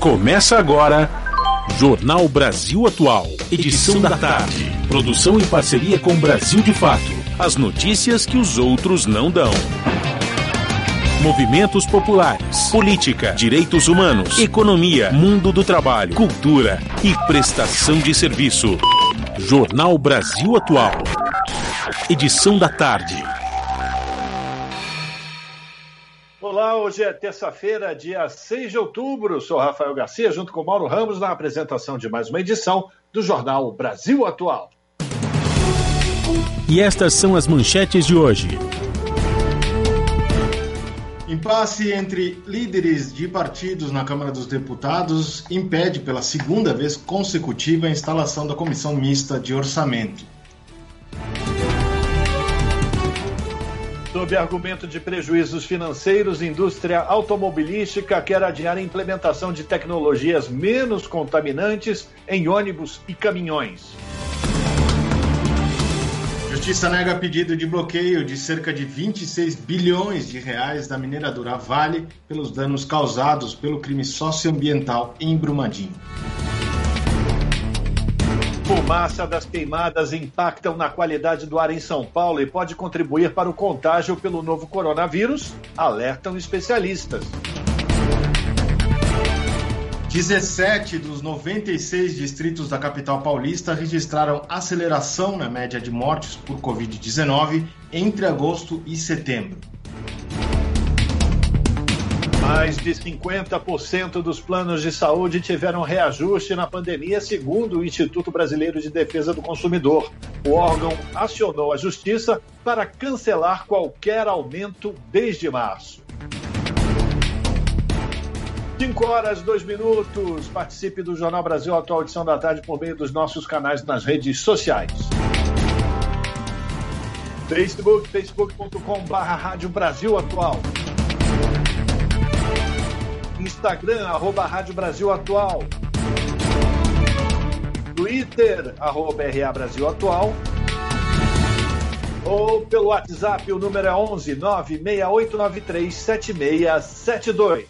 Começa agora Jornal Brasil Atual, edição da tarde. Produção em parceria com Brasil de Fato. As notícias que os outros não dão. Movimentos populares, política, direitos humanos, economia, mundo do trabalho, cultura e prestação de serviço. Jornal Brasil Atual, edição da tarde. Olá, hoje é terça-feira, dia 6 de outubro. Sou Rafael Garcia, junto com Mauro Ramos, na apresentação de mais uma edição do Jornal Brasil Atual. E estas são as manchetes de hoje. Impasse entre líderes de partidos na Câmara dos Deputados impede pela segunda vez consecutiva a instalação da Comissão Mista de Orçamento. Sob argumento de prejuízos financeiros, a indústria automobilística quer adiar a implementação de tecnologias menos contaminantes em ônibus e caminhões. Justiça nega pedido de bloqueio de cerca de 26 bilhões de reais da mineradora Vale pelos danos causados pelo crime socioambiental em Brumadinho. Fumaça das queimadas impactam na qualidade do ar em São Paulo e pode contribuir para o contágio pelo novo coronavírus, alertam especialistas. 17 dos 96 distritos da capital paulista registraram aceleração na média de mortes por Covid-19 entre agosto e setembro. Mais de 50% dos planos de saúde tiveram reajuste na pandemia, segundo o Instituto Brasileiro de Defesa do Consumidor. O órgão acionou a Justiça para cancelar qualquer aumento desde março. 5h02. Participe do Jornal Brasil Atual, edição da tarde, por meio dos nossos canais nas redes sociais. Facebook.com/Rádio Brasil Atual. Instagram, @Rádio Brasil Atual. Twitter, @RA Brasil Atual. Ou pelo WhatsApp, o número é 11 96893 7672.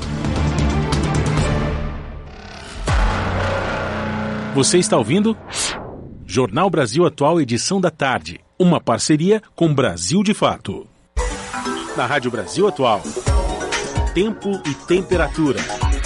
Você está ouvindo? Jornal Brasil Atual, edição da tarde. Uma parceria com Brasil de Fato. Na Rádio Brasil Atual. Tempo e temperatura.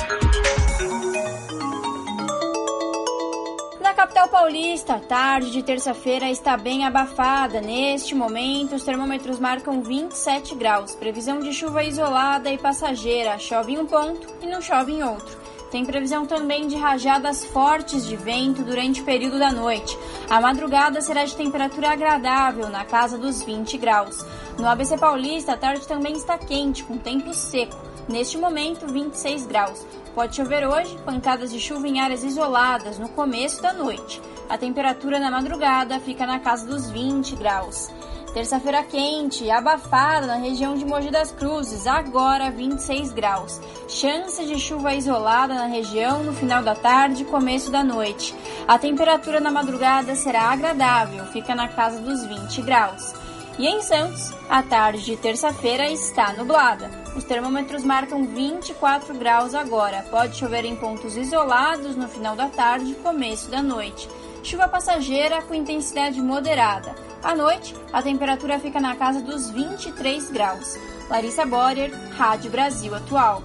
Na capital paulista, a tarde de terça-feira está bem abafada. Neste momento, os termômetros marcam 27 graus. Previsão de chuva isolada e passageira. Chove em um ponto e não chove em outro. Tem previsão também de rajadas fortes de vento durante o período da noite. A madrugada será de temperatura agradável, na casa dos 20 graus. No ABC Paulista, a tarde também está quente, com tempo seco. Neste momento, 26 graus. Pode chover hoje, pancadas de chuva em áreas isoladas no começo da noite. A temperatura na madrugada fica na casa dos 20 graus. Terça-feira quente e abafada na região de Mogi das Cruzes, agora 26 graus. Chance de chuva isolada na região no final da tarde e começo da noite. A temperatura na madrugada será agradável, fica na casa dos 20 graus. E em Santos, a tarde de terça-feira está nublada. Os termômetros marcam 24 graus agora. Pode chover em pontos isolados no final da tarde e começo da noite. Chuva passageira com intensidade moderada. À noite, a temperatura fica na casa dos 23 graus. Larissa Borer, Rádio Brasil Atual.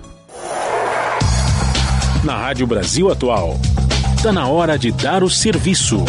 Na Rádio Brasil Atual. Está na hora de dar o serviço.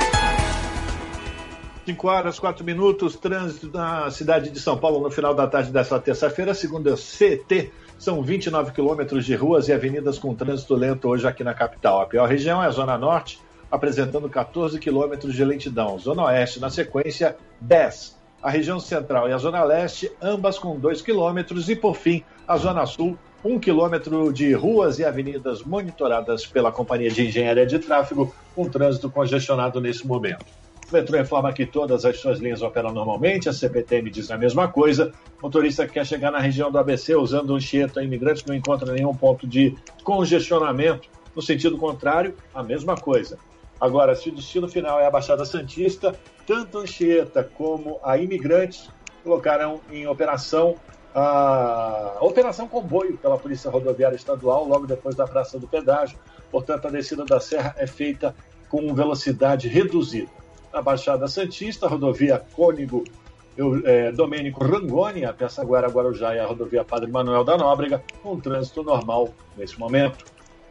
5h04. Trânsito na cidade de São Paulo no final da tarde desta terça-feira, segundo a CT, são 29 quilômetros de ruas e avenidas com trânsito lento hoje aqui na capital. A pior região é a Zona Norte, apresentando 14 quilômetros de lentidão. Zona Oeste, na sequência, 10. A região Central e a Zona Leste, ambas com 2 quilômetros. E, por fim, a Zona Sul, 1 quilômetro de ruas e avenidas monitoradas pela Companhia de Engenharia de Tráfego, com trânsito congestionado nesse momento. O metrô informa que todas as suas linhas operam normalmente, a CPTM diz a mesma coisa. O motorista que quer chegar na região do ABC usando Anchieta Imigrantes não encontra nenhum ponto de congestionamento. No sentido contrário, a mesma coisa. Agora, se o destino final é a Baixada Santista, tanto Anchieta como a Imigrantes colocaram em operação a Operação Comboio pela Polícia Rodoviária Estadual, logo depois da Praça do Pedágio. Portanto, a descida da serra é feita com velocidade reduzida. Na Baixada Santista, a rodovia Cônigo Domênico Rangoni, a Piaçaguera-Guarujá e a rodovia Padre Manuel da Nóbrega, com trânsito normal nesse momento.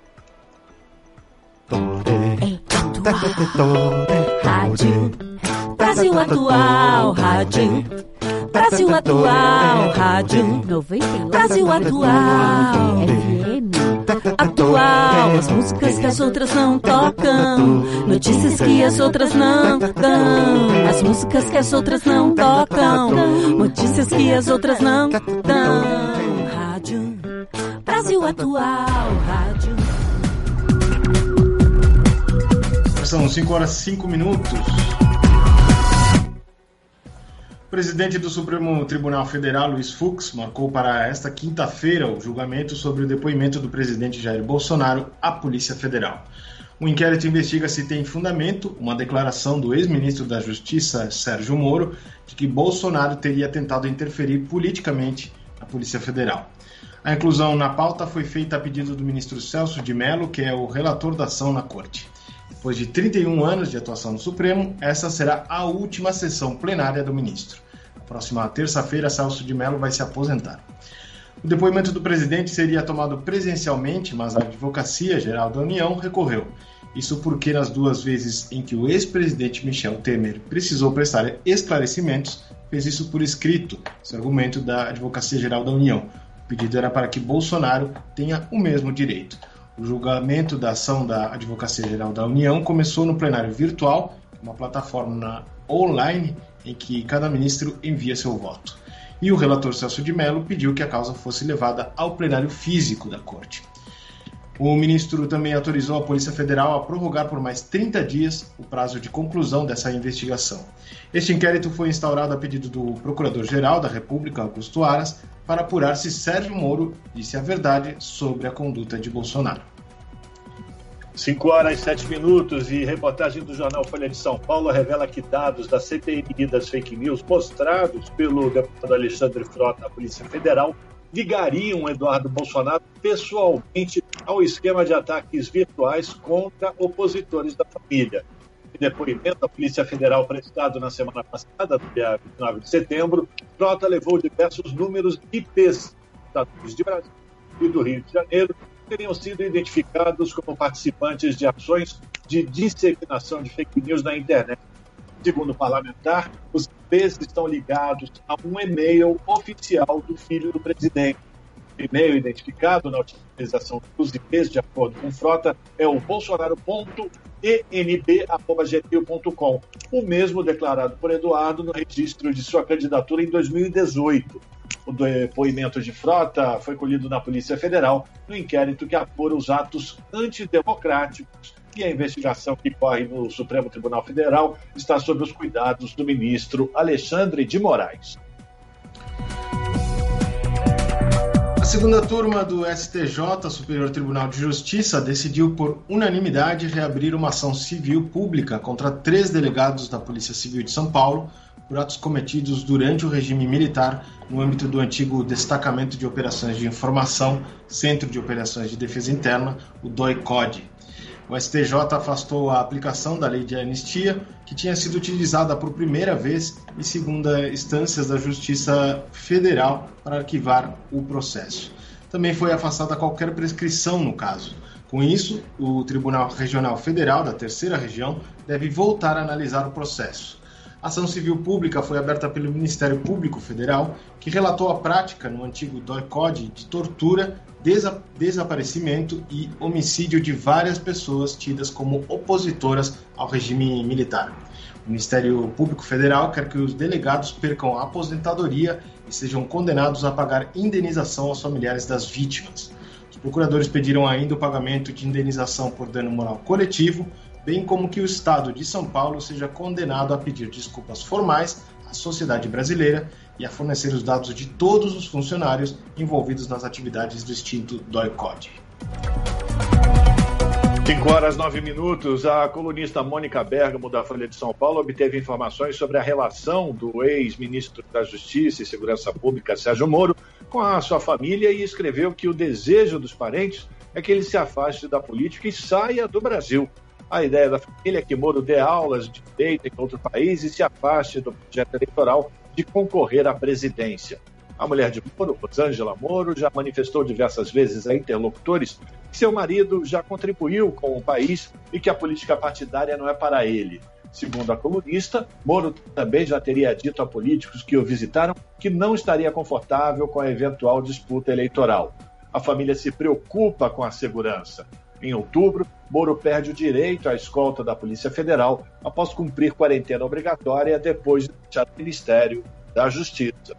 Rádio Brasil Atual, Rádio Brasil Atual, Rádio 91. Brasil Atual, FM Atual, as músicas que as outras não tocam, notícias que as outras não dão, as músicas que as outras não tocam, notícias que as outras não dão. Rádio Brasil Atual, Rádio. São 5h05. O presidente do Supremo Tribunal Federal, Luiz Fux, marcou para esta quinta-feira o julgamento sobre o depoimento do presidente Jair Bolsonaro à Polícia Federal. O inquérito investiga se tem fundamento uma declaração do ex-ministro da Justiça, Sérgio Moro, de que Bolsonaro teria tentado interferir politicamente na Polícia Federal. A inclusão na pauta foi feita a pedido do ministro Celso de Mello, que é o relator da ação na Corte. Depois de 31 anos de atuação no Supremo, essa será a última sessão plenária do ministro. Na próxima terça-feira, Celso de Mello vai se aposentar. O depoimento do presidente seria tomado presencialmente, mas a Advocacia Geral da União recorreu. Isso porque nas duas vezes em que o ex-presidente Michel Temer precisou prestar esclarecimentos, fez isso por escrito, esse argumento da Advocacia Geral da União. O pedido era para que Bolsonaro tenha o mesmo direito. O julgamento da ação da Advocacia Geral da União começou no plenário virtual, uma plataforma online em que cada ministro envia seu voto. E o relator Celso de Mello pediu que a causa fosse levada ao plenário físico da Corte. O ministro também autorizou a Polícia Federal a prorrogar por mais 30 dias o prazo de conclusão dessa investigação. Este inquérito foi instaurado a pedido do Procurador-Geral da República, Augusto Aras, para apurar se Sérgio Moro disse a verdade sobre a conduta de Bolsonaro. 5h07 e reportagem do jornal Folha de São Paulo revela que dados da CPI das fake news mostrados pelo deputado Alexandre Frota à Polícia Federal ligariam Eduardo Bolsonaro pessoalmente ao esquema de ataques virtuais contra opositores da família. Em depoimento à Polícia Federal prestado na semana passada, no dia 29 de setembro, Frota levou diversos números IPs dos de Brasil e do Rio de Janeiro que teriam sido identificados como participantes de ações de disseminação de fake news na internet. Segundo o parlamentar, os IPs estão ligados a um e-mail oficial do filho do presidente. O e-mail identificado na utilização dos IPs, de acordo com Frota, é o bolsonaro.enb@gmail.com, o mesmo declarado por Eduardo no registro de sua candidatura em 2018. O depoimento de Frota foi colhido na Polícia Federal no inquérito que apura os atos antidemocráticos e a investigação que corre no Supremo Tribunal Federal está sob os cuidados do ministro Alexandre de Moraes. A segunda turma do STJ, Superior Tribunal de Justiça, decidiu por unanimidade reabrir uma ação civil pública contra 3 delegados da Polícia Civil de São Paulo por atos cometidos durante o regime militar no âmbito do antigo Destacamento de Operações de Informação, Centro de Operações de Defesa Interna, o DOI-CODE. O STJ afastou a aplicação da lei de anistia, que tinha sido utilizada por primeira vez em segunda instância da Justiça Federal para arquivar o processo. Também foi afastada qualquer prescrição no caso. Com isso, o Tribunal Regional Federal da Terceira Região deve voltar a analisar o processo. A ação civil pública foi aberta pelo Ministério Público Federal, que relatou a prática no antigo DOI-CODE de tortura, desaparecimento e homicídio de várias pessoas tidas como opositoras ao regime militar. O Ministério Público Federal quer que os delegados percam a aposentadoria e sejam condenados a pagar indenização aos familiares das vítimas. Os procuradores pediram ainda o pagamento de indenização por dano moral coletivo, bem como que o Estado de São Paulo seja condenado a pedir desculpas formais à sociedade brasileira e a fornecer os dados de todos os funcionários envolvidos nas atividades do extinto DOI-CODE. 5h09. A colunista Mônica Bergamo, da Folha de São Paulo, obteve informações sobre a relação do ex-ministro da Justiça e Segurança Pública, Sérgio Moro, com a sua família e escreveu que o desejo dos parentes é que ele se afaste da política e saia do Brasil. A ideia da família é que Moro dê aulas de direito em outro país e se afaste do projeto eleitoral de concorrer à presidência. A mulher de Moro, Rosângela Moro, já manifestou diversas vezes a interlocutores que seu marido já contribuiu com o país e que a política partidária não é para ele. Segundo a colunista, Moro também já teria dito a políticos que o visitaram que não estaria confortável com a eventual disputa eleitoral. A família se preocupa com a segurança. Em outubro, Moro perde o direito à escolta da Polícia Federal após cumprir quarentena obrigatória depois de deixar o Ministério da Justiça.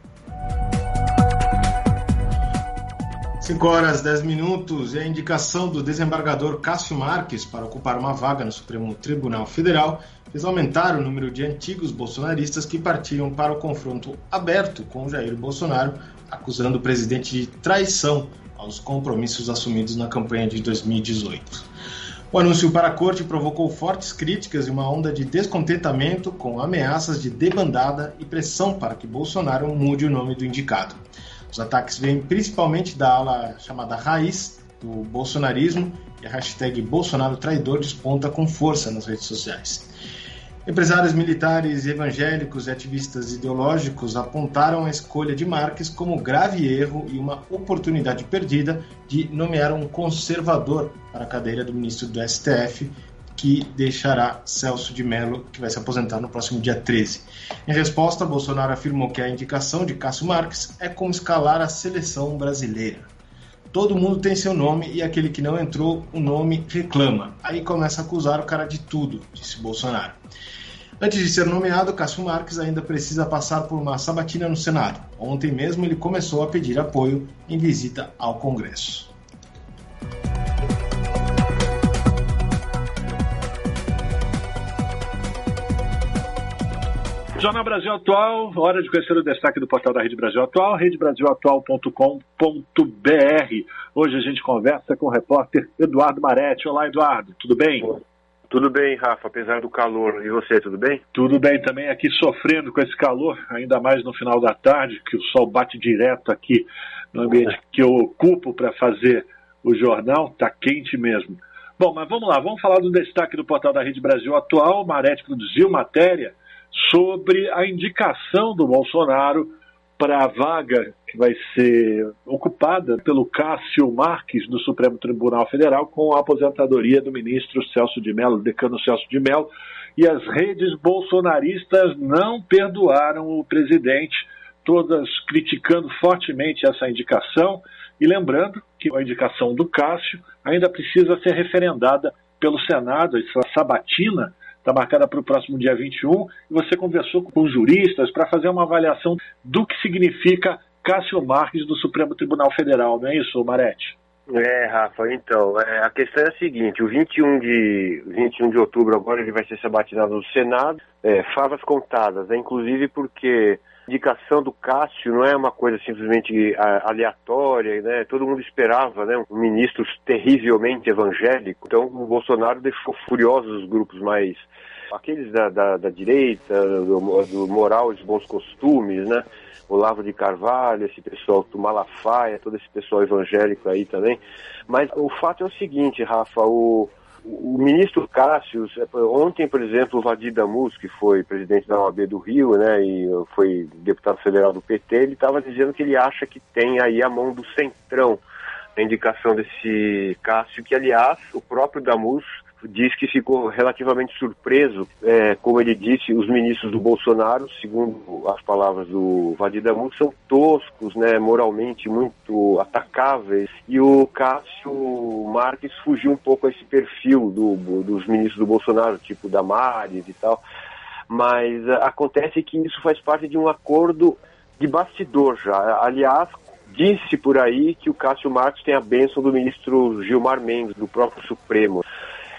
5h10. E a indicação do desembargador Cássio Marques para ocupar uma vaga no Supremo Tribunal Federal fez aumentar o número de antigos bolsonaristas que partiram para o confronto aberto com Jair Bolsonaro, acusando o presidente de traição aos compromissos assumidos na campanha de 2018. O anúncio para a corte provocou fortes críticas e uma onda de descontentamento com ameaças de debandada e pressão para que Bolsonaro mude o nome do indicado. Os ataques vêm principalmente da ala chamada raiz do bolsonarismo e a hashtag Bolsonaro Traidor desponta com força nas redes sociais. Empresários militares, evangélicos e ativistas ideológicos apontaram a escolha de Marques como grave erro e uma oportunidade perdida de nomear um conservador para a cadeira do ministro do STF, que deixará Celso de Mello, que vai se aposentar no próximo dia 13. Em resposta, Bolsonaro afirmou que a indicação de Cássio Marques é como escalar a seleção brasileira. Todo mundo tem seu nome e aquele que não entrou, o nome reclama. Aí começa a acusar o cara de tudo, disse Bolsonaro. Antes de ser nomeado, Cássio Marques ainda precisa passar por uma sabatina no Senado. Ontem mesmo ele começou a pedir apoio em visita ao Congresso. Jornal Brasil Atual, hora de conhecer o destaque do portal da Rede Brasil Atual, redebrasilatual.com.br. Hoje a gente conversa com o repórter Eduardo Maretti. Olá, Eduardo, tudo bem? Tudo bem, Rafa, apesar do calor. E você, tudo bem? Tudo bem também, aqui sofrendo com esse calor, ainda mais no final da tarde, que o sol bate direto aqui no ambiente que eu ocupo para fazer o jornal, está quente mesmo. Bom, mas vamos lá, vamos falar do destaque do portal da Rede Brasil Atual. O Maretti produziu matéria sobre a indicação do Bolsonaro para a vaga que vai ser ocupada pelo Cássio Marques do Supremo Tribunal Federal com a aposentadoria do ministro Celso de Mello, decano Celso de Mello, e as redes bolsonaristas não perdoaram o presidente, todas criticando fortemente essa indicação e lembrando que a indicação do Cássio ainda precisa ser referendada pelo Senado, essa sabatina está marcada para o próximo dia 21, e você conversou com juristas para fazer uma avaliação do que significa Cássio Marques do Supremo Tribunal Federal, não é isso, Maretti? Rafa, então, a questão é a seguinte, o 21 de outubro agora ele vai ser sabatinado no Senado, favas contadas, inclusive porque a indicação do Cássio não é uma coisa simplesmente aleatória, né? Todo mundo esperava, né, um ministro terrivelmente evangélico, então o Bolsonaro deixou furiosos os grupos mais, aqueles da direita, do moral e dos bons costumes, né? Olavo de Carvalho, esse pessoal do Malafaia, todo esse pessoal evangélico aí também. Mas o fato é o seguinte, Rafa, o ministro Cássio, ontem, por exemplo, o Vadir Damus, que foi presidente da OAB do Rio, né, e foi deputado federal do PT, ele estava dizendo que ele acha que tem aí a mão do centrão na indicação desse Cássio, que, aliás, o próprio Damus diz que ficou relativamente surpreso, como ele disse, os ministros do Bolsonaro, segundo as palavras do Vadir Damus, são toscos, né, moralmente muito atacáveis, e o Cássio Marques fugiu um pouco a esse perfil dos ministros do Bolsonaro, tipo Damares e tal, mas acontece que isso faz parte de um acordo de bastidor já. Aliás, disse por aí que o Cássio Marques tem a bênção do ministro Gilmar Mendes, do próprio Supremo.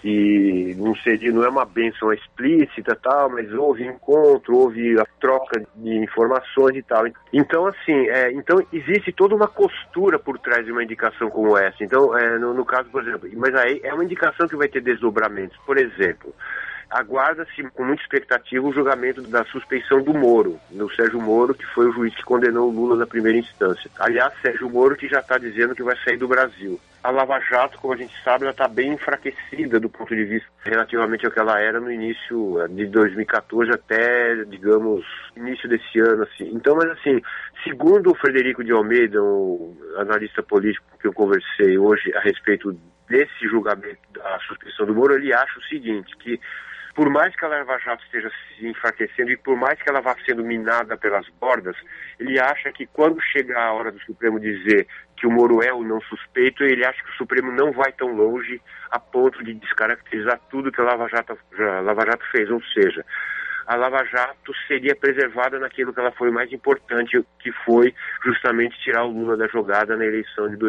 e não é uma bênção explícita, tal, mas houve encontro, houve a troca de informações e tal. Então, assim, então existe toda uma costura por trás de uma indicação como essa. Então, no caso, por exemplo, mas aí é uma indicação que vai ter desdobramentos. Por exemplo, aguarda-se com muita expectativa o julgamento da suspeição do Moro, do Sérgio Moro, que foi o juiz que condenou o Lula na primeira instância. Aliás, Sérgio Moro que já está dizendo que vai sair do Brasil. A Lava Jato, como a gente sabe, ela está bem enfraquecida do ponto de vista relativamente ao que ela era no início de 2014 até, digamos, início desse ano, assim. Então, mas assim, segundo o Frederico de Almeida, um analista político que eu conversei hoje a respeito desse julgamento da suspeição do Moro, ele acha o seguinte, que por mais que a Lava Jato esteja se enfraquecendo e por mais que ela vá sendo minada pelas bordas, ele acha que quando chegar a hora do Supremo dizer que o Moro é ou não suspeito, ele acha que o Supremo não vai tão longe a ponto de descaracterizar tudo que a Lava Jato fez, ou seja, a Lava Jato seria preservada naquilo que ela foi mais importante, que foi justamente tirar o Lula da jogada na eleição de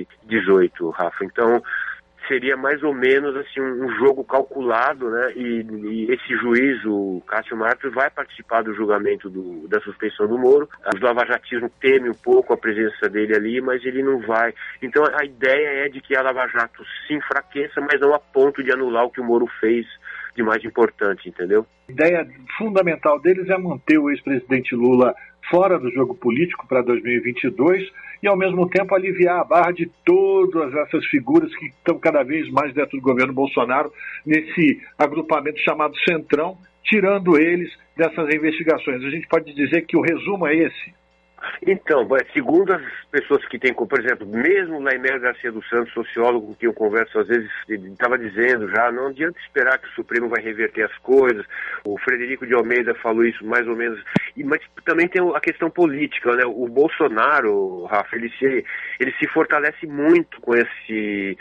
2018, Rafa. Então, seria mais ou menos assim um jogo calculado, né? E esse juiz, o Cássio Marques, vai participar do julgamento da suspeição do Moro. Os lavajatistas temem um pouco a presença dele ali, mas ele não vai. Então a ideia é de que a Lava Jato se enfraqueça, mas não a ponto de anular o que o Moro fez de mais importante, entendeu? A ideia fundamental deles é manter o ex-presidente Lula fora do jogo político para 2022 e, ao mesmo tempo, aliviar a barra de todas essas figuras que estão cada vez mais dentro do governo Bolsonaro, nesse agrupamento chamado Centrão, tirando eles dessas investigações. A gente pode dizer que o resumo é esse. Então, segundo as pessoas que têm, por exemplo, mesmo o Laimé Garcia dos Santos, sociólogo com quem eu converso às vezes, estava dizendo já, não adianta esperar que o Supremo vai reverter as coisas. O Frederico de Almeida falou isso mais ou menos, mas também tem a questão política, né? O Bolsonaro, Rafa, ele se fortalece muito com esse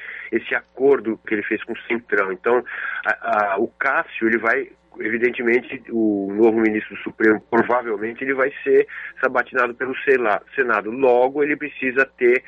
acordo que ele fez com o Centrão. Então, o Cássio, ele vai... Evidentemente, o novo ministro do Supremo, provavelmente, ele vai ser sabatinado pelo Senado. Logo, ele precisa ter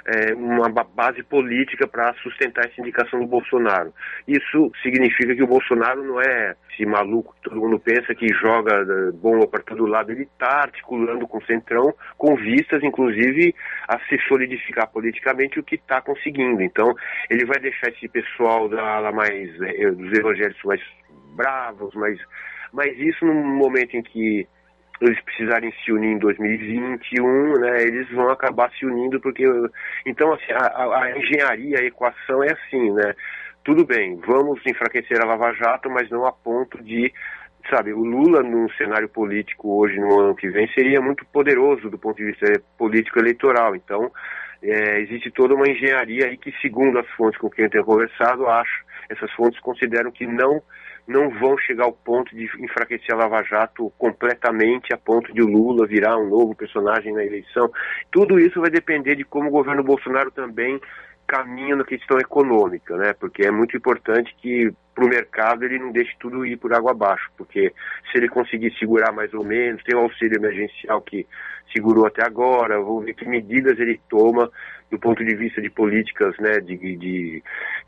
uma base política para sustentar essa indicação do Bolsonaro. Isso significa que o Bolsonaro não é esse maluco que todo mundo pensa que joga bomba para todo lado. Ele está articulando com o Centrão, com vistas, inclusive, a se solidificar politicamente, o que está conseguindo. Então, ele vai deixar esse pessoal da ala mais, dos evangélicos mais bravos, mas isso no momento em que eles precisarem se unir em 2021, né, eles vão acabar se unindo, porque então assim, a engenharia, a equação é assim, né, tudo bem, vamos enfraquecer a Lava Jato, mas não a ponto de, sabe, o Lula no cenário político hoje, no ano que vem, seria muito poderoso do ponto de vista político eleitoral. Então existe toda uma engenharia aí que, segundo as fontes com quem eu tenho conversado, essas fontes consideram que não vão chegar ao ponto de enfraquecer a Lava Jato completamente, a ponto de o Lula virar um novo personagem na eleição. Tudo isso vai depender de como o governo Bolsonaro também caminha na questão econômica, né? Porque é muito importante que para o mercado ele não deixe tudo ir por água abaixo, porque se ele conseguir segurar mais ou menos, tem o auxílio emergencial que segurou até agora, vamos ver que medidas ele toma do ponto de vista de políticas, né, de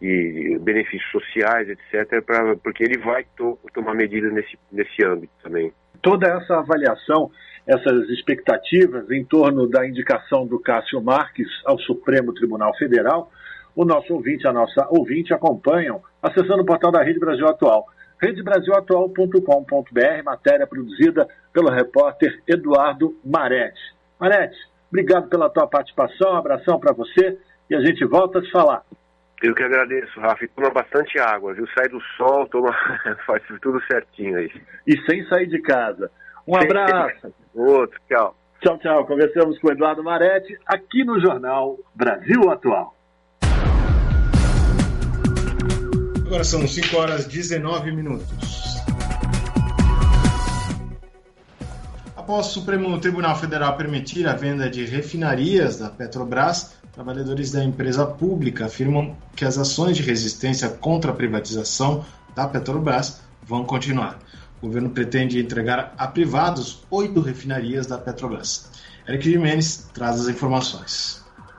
benefícios sociais, etc., porque ele vai tomar medidas nesse âmbito também. Toda essa avaliação, essas expectativas em torno da indicação do Cássio Marques ao Supremo Tribunal Federal, o nosso ouvinte, a nossa ouvinte acompanham acessando o portal da Rede Brasil Atual, redebrasilatual.com.br, matéria produzida pelo repórter Eduardo Maretti. Maretti, obrigado pela tua participação, um abração para você e a gente volta a se falar. Eu que agradeço, Rafa, e toma bastante água, viu? Sai do sol, faz tudo certinho aí. E sem sair de casa. Um abraço. Outro, tchau. Tchau, tchau. Conversamos com o Eduardo Maretti aqui no Jornal Brasil Atual. Agora são 5h19. Após o Supremo Tribunal Federal permitir a venda de refinarias da Petrobras, trabalhadores da empresa pública afirmam que as ações de resistência contra a privatização da Petrobras vão continuar. O governo pretende entregar a privados 8 refinarias da Petrobras. Eric Jimenez traz as informações.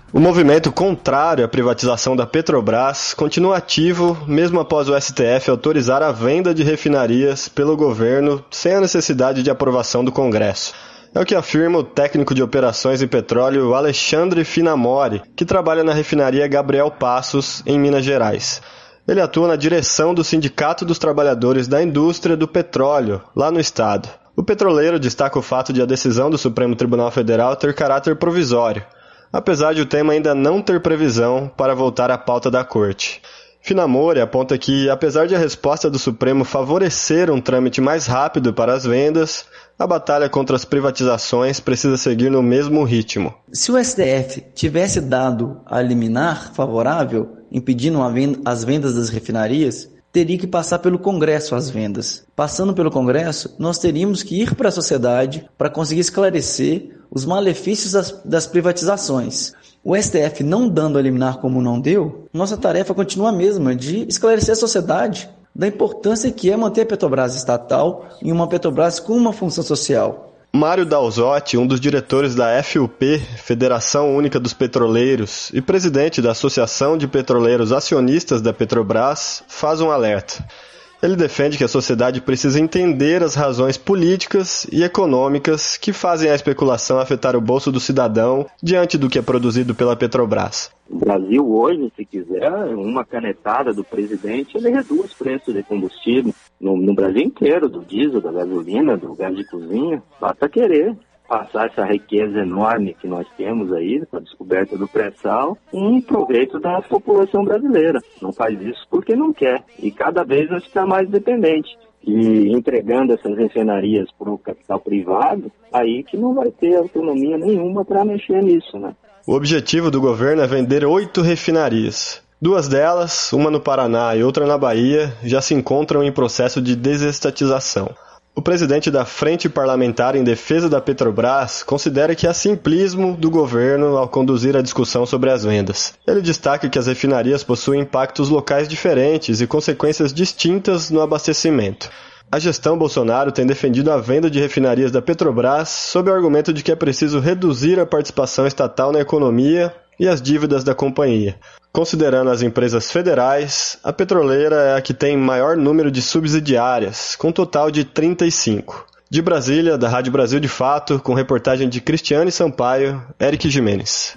O movimento contrário à privatização da Petrobras continua ativo mesmo após o STF autorizar a venda de refinarias pelo governo sem a necessidade de aprovação do Congresso. É o que afirma o técnico de operações em petróleo Alexandre Finamori, que trabalha na refinaria Gabriel Passos, em Minas Gerais. Ele atua na direção do Sindicato dos Trabalhadores da Indústria do Petróleo, lá no estado. O petroleiro destaca o fato de a decisão do Supremo Tribunal Federal ter caráter provisório, apesar de o tema ainda não ter previsão para voltar à pauta da Corte. Finamori aponta que, apesar de a resposta do Supremo favorecer um trâmite mais rápido para as vendas, a batalha contra as privatizações precisa seguir no mesmo ritmo. Se o STF tivesse dado a liminar favorável, impedindo as vendas das refinarias, teria que passar pelo Congresso as vendas. Passando pelo Congresso, nós teríamos que ir para a sociedade para conseguir esclarecer os malefícios das privatizações. O STF não dando a liminar como não deu, nossa tarefa continua a mesma, de esclarecer a sociedade da importância que é manter a Petrobras estatal em uma Petrobras com uma função social. Mário Dalzotti, um dos diretores da FUP, Federação Única dos Petroleiros, e presidente da Associação de Petroleiros Acionistas da Petrobras, faz um alerta. Ele defende que a sociedade precisa entender as razões políticas e econômicas que fazem a especulação afetar o bolso do cidadão diante do que é produzido pela Petrobras. O Brasil hoje, se quiser, uma canetada do presidente, ele reduz preços de combustível no Brasil inteiro, do diesel, da gasolina, do gás de cozinha. Basta querer passar essa riqueza enorme que nós temos aí, com a descoberta do pré-sal, em proveito da população brasileira. Não faz isso porque não quer. E cada vez nós ficamos mais dependentes. E entregando essas refinarias para o capital privado, aí que não vai ter autonomia nenhuma para mexer nisso, né? O objetivo do governo é vender 8 refinarias. 2 delas, uma no Paraná e outra na Bahia, já se encontram em processo de desestatização. O presidente da Frente Parlamentar em Defesa da Petrobras considera que há simplismo do governo ao conduzir a discussão sobre as vendas. Ele destaca que as refinarias possuem impactos locais diferentes e consequências distintas no abastecimento. A gestão Bolsonaro tem defendido a venda de refinarias da Petrobras sob o argumento de que é preciso reduzir a participação estatal na economia e as dívidas da companhia. Considerando as empresas federais, a petroleira é a que tem maior número de subsidiárias, com um total de 35. De Brasília, da Rádio Brasil de Fato, com reportagem de Cristiane Sampaio, Eric Jimenez.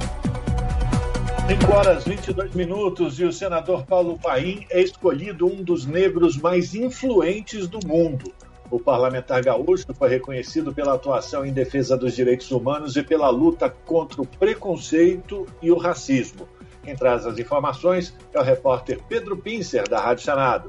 5h22 e o senador Paulo Paim é escolhido um dos negros mais influentes do mundo. O parlamentar gaúcho foi reconhecido pela atuação em defesa dos direitos humanos e pela luta contra o preconceito e o racismo. Quem traz as informações é o repórter Pedro Pincer, da Rádio Senado.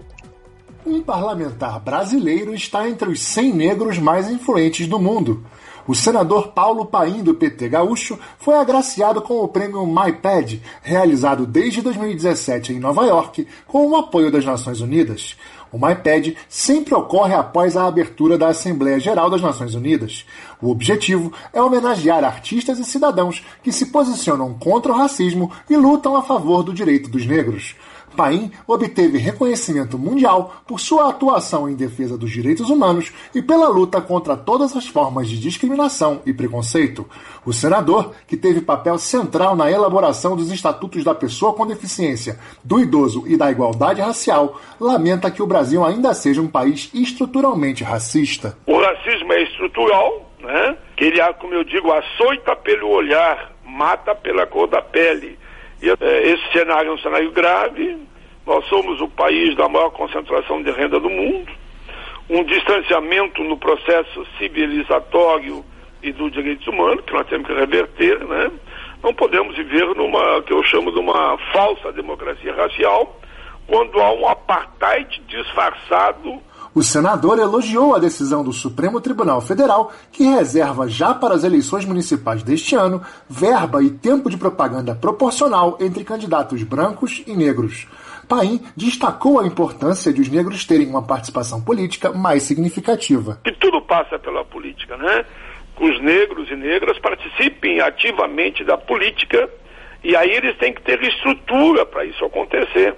Um parlamentar brasileiro está entre os 100 negros mais influentes do mundo. O senador Paulo Paim, do PT gaúcho, foi agraciado com o prêmio MyPad, realizado desde 2017 em Nova York, com o apoio das Nações Unidas. O MyPad sempre ocorre após a abertura da Assembleia Geral das Nações Unidas. O objetivo é homenagear artistas e cidadãos que se posicionam contra o racismo e lutam a favor do direito dos negros. Paim obteve reconhecimento mundial por sua atuação em defesa dos direitos humanos e pela luta contra todas as formas de discriminação e preconceito. O senador, que teve papel central na elaboração dos estatutos da pessoa com deficiência, do idoso e da igualdade racial, lamenta que o Brasil ainda seja um país estruturalmente racista. O racismo é estrutural, né? Que ele, como eu digo, açoita pelo olhar, mata pela cor da pele. E esse cenário é um cenário grave. Nós somos o país da maior concentração de renda do mundo, um distanciamento no processo civilizatório e dos direitos humanos, que nós temos que reverter, né? Não podemos viver numa, que eu chamo de uma falsa democracia racial, quando há um apartheid disfarçado. O senador elogiou a decisão do Supremo Tribunal Federal, que reserva já para as eleições municipais deste ano verba e tempo de propaganda proporcional entre candidatos brancos e negros. Paim destacou a importância de os negros terem uma participação política mais significativa. E tudo passa pela política, né? Que os negros e negras participem ativamente da política, e aí eles têm que ter estrutura para isso acontecer.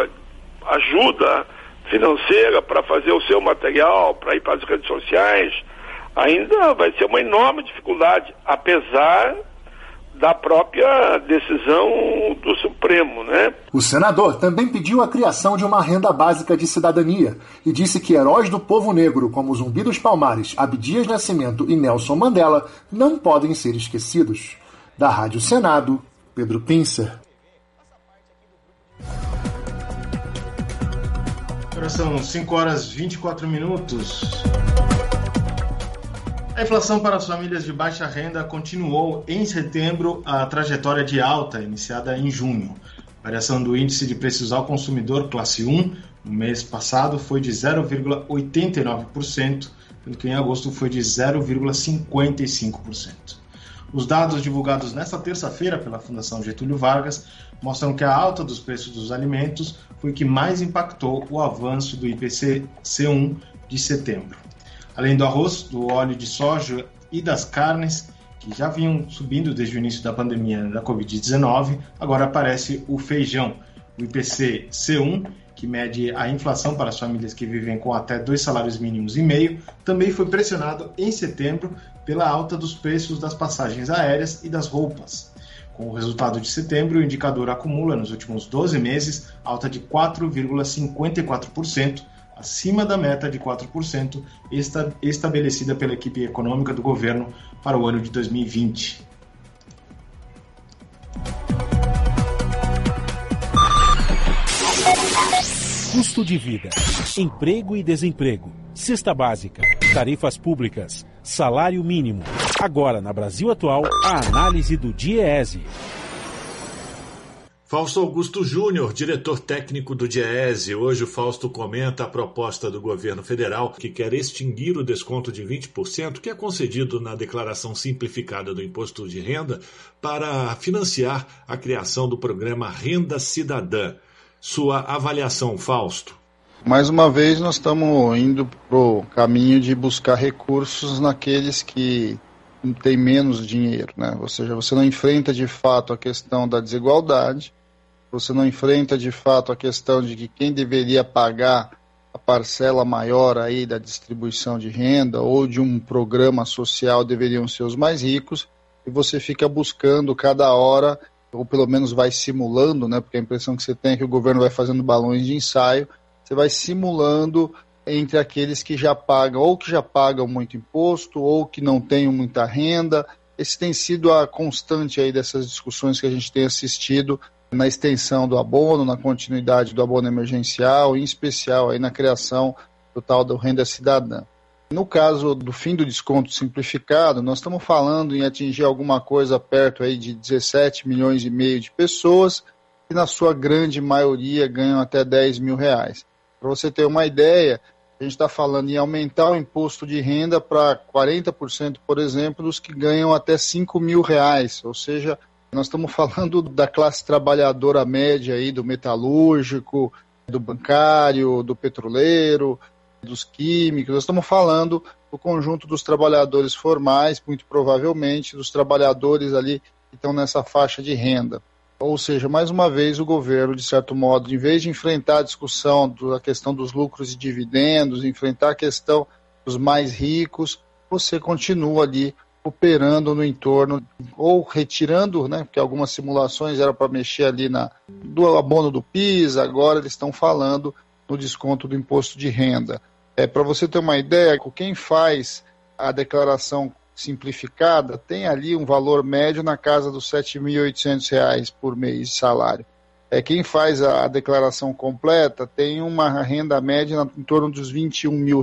Ajuda financeira para fazer o seu material, para ir para as redes sociais, ainda vai ser uma enorme dificuldade, apesar da própria decisão do Supremo, né? O senador também pediu a criação de uma renda básica de cidadania e disse que heróis do povo negro como Zumbi dos Palmares, Abdias Nascimento e Nelson Mandela não podem ser esquecidos. Da Rádio Senado, Pedro Pincer. Agora são 5 horas e 24 minutos. A inflação para as famílias de baixa renda continuou em setembro a trajetória de alta iniciada em junho. A variação do índice de preços ao consumidor classe 1 no mês passado foi de 0,89%, sendo que em agosto foi de 0,55%. Os dados divulgados nesta terça-feira pela Fundação Getúlio Vargas mostram que a alta dos preços dos alimentos foi o que mais impactou o avanço do IPC-C1 de setembro. Além do arroz, do óleo de soja e das carnes, que já vinham subindo desde o início da pandemia da Covid-19, agora aparece o feijão. O IPC-C1, que mede a inflação para as famílias que vivem com até 2 salários mínimos e meio, também foi pressionado em setembro pela alta dos preços das passagens aéreas e das roupas. Com o resultado de setembro, o indicador acumula nos últimos 12 meses alta de 4,54%, acima da meta de 4% estabelecida pela equipe econômica do governo para o ano de 2020. Custo de vida, emprego e desemprego, cesta básica, tarifas públicas, salário mínimo. Agora, na Brasil Atual, a análise do DIEESE. Fausto Augusto Júnior, diretor técnico do DIEESE. Hoje o Fausto comenta a proposta do governo federal que quer extinguir o desconto de 20% que é concedido na declaração simplificada do imposto de renda para financiar a criação do programa Renda Cidadã. Sua avaliação, Fausto? Mais uma vez nós estamos indo para o caminho de buscar recursos naqueles que têm menos dinheiro, né? Ou seja, você não enfrenta de fato a questão da desigualdade, você não enfrenta de fato a questão de que quem deveria pagar a parcela maior aí da distribuição de renda ou de um programa social deveriam ser os mais ricos, e você fica buscando cada hora, ou pelo menos vai simulando, né? Porque a impressão que você tem é que o governo vai fazendo balões de ensaio, você vai simulando entre aqueles que já pagam, ou que já pagam muito imposto, ou que não têm muita renda. Esse tem sido a constante aí dessas discussões que a gente tem assistido na extensão do abono, na continuidade do abono emergencial, em especial aí na criação do tal do Renda Cidadã. No caso do fim do desconto simplificado, nós estamos falando em atingir alguma coisa perto aí de 17 milhões e meio de pessoas, que na sua grande maioria ganham até 10 mil reais. Para você ter uma ideia, a gente está falando em aumentar o imposto de renda para 40%, por exemplo, dos que ganham até 5 mil reais, ou seja, nós estamos falando da classe trabalhadora média aí, do metalúrgico, do bancário, do petroleiro, dos químicos. Nós estamos falando do conjunto dos trabalhadores formais, muito provavelmente, dos trabalhadores ali que estão nessa faixa de renda. Ou seja, mais uma vez o governo, de certo modo, em vez de enfrentar a discussão da questão dos lucros e dividendos, enfrentar a questão dos mais ricos, você continua ali operando no entorno, ou retirando, né, porque algumas simulações eram para mexer ali do abono do PIS, agora eles estão falando no desconto do imposto de renda. Para você ter uma ideia, quem faz a declaração simplificada tem ali um valor médio na casa dos R$ 7.800 por mês de salário. Quem faz a declaração completa tem uma renda média em torno dos R$ 21 mil.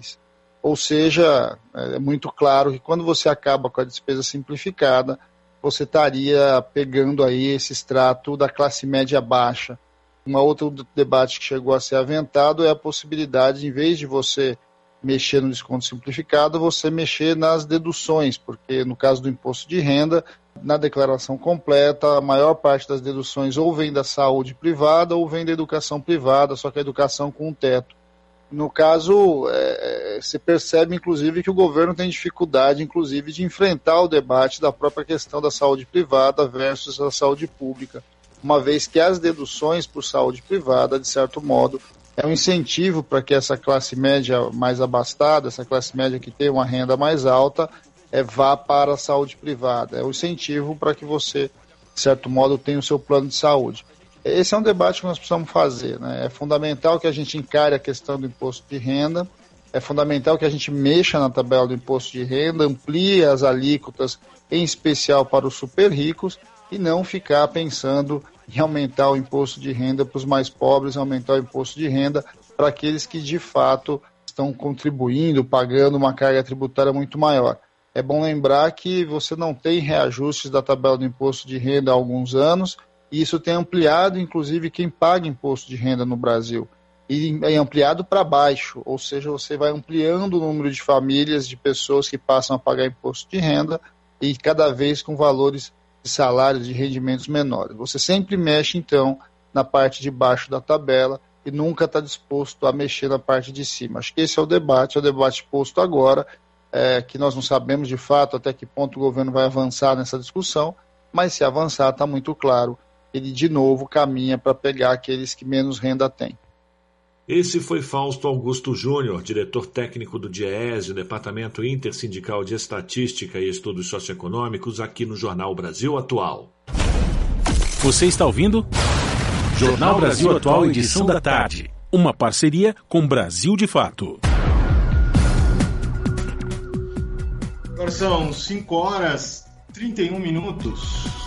Ou seja, é muito claro que quando você acaba com a despesa simplificada, você estaria pegando aí esse extrato da classe média baixa. Um outro debate que chegou a ser aventado é a possibilidade, em vez de você mexer no desconto simplificado, você mexer nas deduções, porque no caso do imposto de renda, na declaração completa, a maior parte das deduções ou vem da saúde privada ou vem da educação privada, só que a educação com um teto. No caso, se percebe, inclusive, que o governo tem dificuldade, inclusive, de enfrentar o debate da própria questão da saúde privada versus a saúde pública, uma vez que as deduções por saúde privada, de certo modo, é um incentivo para que essa classe média mais abastada, essa classe média que tem uma renda mais alta, vá para a saúde privada. É o incentivo para que você, de certo modo, tenha o seu plano de saúde. Esse é um debate que nós precisamos fazer, né? É fundamental que a gente encare a questão do imposto de renda, é fundamental que a gente mexa na tabela do imposto de renda, amplie as alíquotas, em especial para os super ricos, e não ficar pensando em aumentar o imposto de renda para os mais pobres, aumentar o imposto de renda para aqueles que de fato estão contribuindo, pagando uma carga tributária muito maior. É bom lembrar que você não tem reajustes da tabela do imposto de renda há alguns anos, e isso tem ampliado, inclusive, quem paga imposto de renda no Brasil. E é ampliado para baixo, ou seja, você vai ampliando o número de famílias, de pessoas que passam a pagar imposto de renda, e cada vez com valores de salários, de rendimentos menores. Você sempre mexe, então, na parte de baixo da tabela e nunca está disposto a mexer na parte de cima. Acho que esse é o debate posto agora, que nós não sabemos de fato até que ponto o governo vai avançar nessa discussão, mas se avançar, está muito claro, ele de novo caminha para pegar aqueles que menos renda têm. Esse foi Fausto Augusto Júnior, diretor técnico do DIEESE, Departamento Intersindical de Estatística e Estudos Socioeconômicos, aqui no Jornal Brasil Atual. Você está ouvindo? Jornal Brasil Atual, edição da tarde. Uma parceria com Brasil de Fato. Agora são 5h31.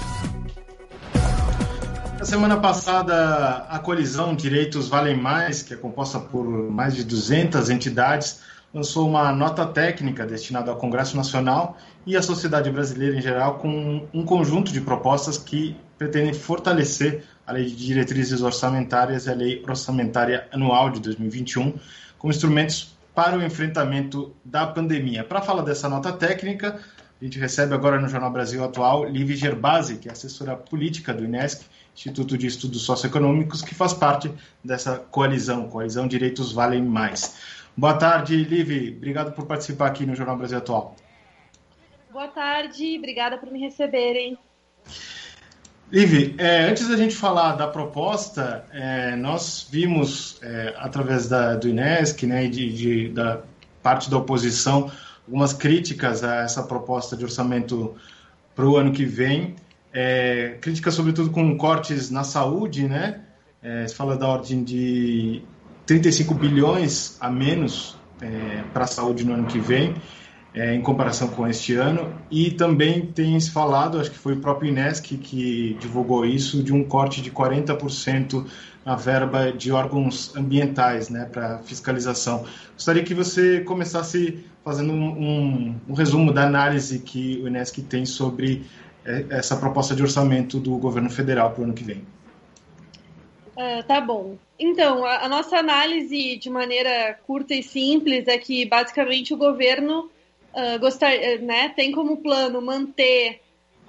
Na semana passada, a coalizão Direitos Valem Mais, que é composta por mais de 200 entidades, lançou uma nota técnica destinada ao Congresso Nacional e à sociedade brasileira em geral, com um conjunto de propostas que pretendem fortalecer a Lei de Diretrizes Orçamentárias e a Lei Orçamentária Anual de 2021 como instrumentos para o enfrentamento da pandemia. Para falar dessa nota técnica, a gente recebe agora no Jornal Brasil Atual Livi Gerbasi, que é assessora política do INESC, Instituto de Estudos Socioeconômicos, que faz parte dessa coalizão Direitos Valem Mais. Boa tarde, Livi. Obrigado por participar aqui no Jornal Brasil Atual. Boa tarde, obrigada por me receberem. Livi, antes da gente falar da proposta, nós vimos, através do INESC, né, da parte da oposição, algumas críticas a essa proposta de orçamento para o ano que vem, críticas sobretudo com cortes na saúde, né? Se fala da ordem de 35 bilhões a menos para a saúde no ano que vem, em comparação com este ano, e também tem se falado, acho que foi o próprio INESC que divulgou isso, de um corte de 40% na verba de órgãos ambientais, né, para fiscalização. Gostaria que você começasse fazendo um resumo da análise que o INESC tem sobre essa proposta de orçamento do governo federal para o ano que vem. Tá bom. Então, a nossa análise, de maneira curta e simples, é que, basicamente, o governo tem como plano manter,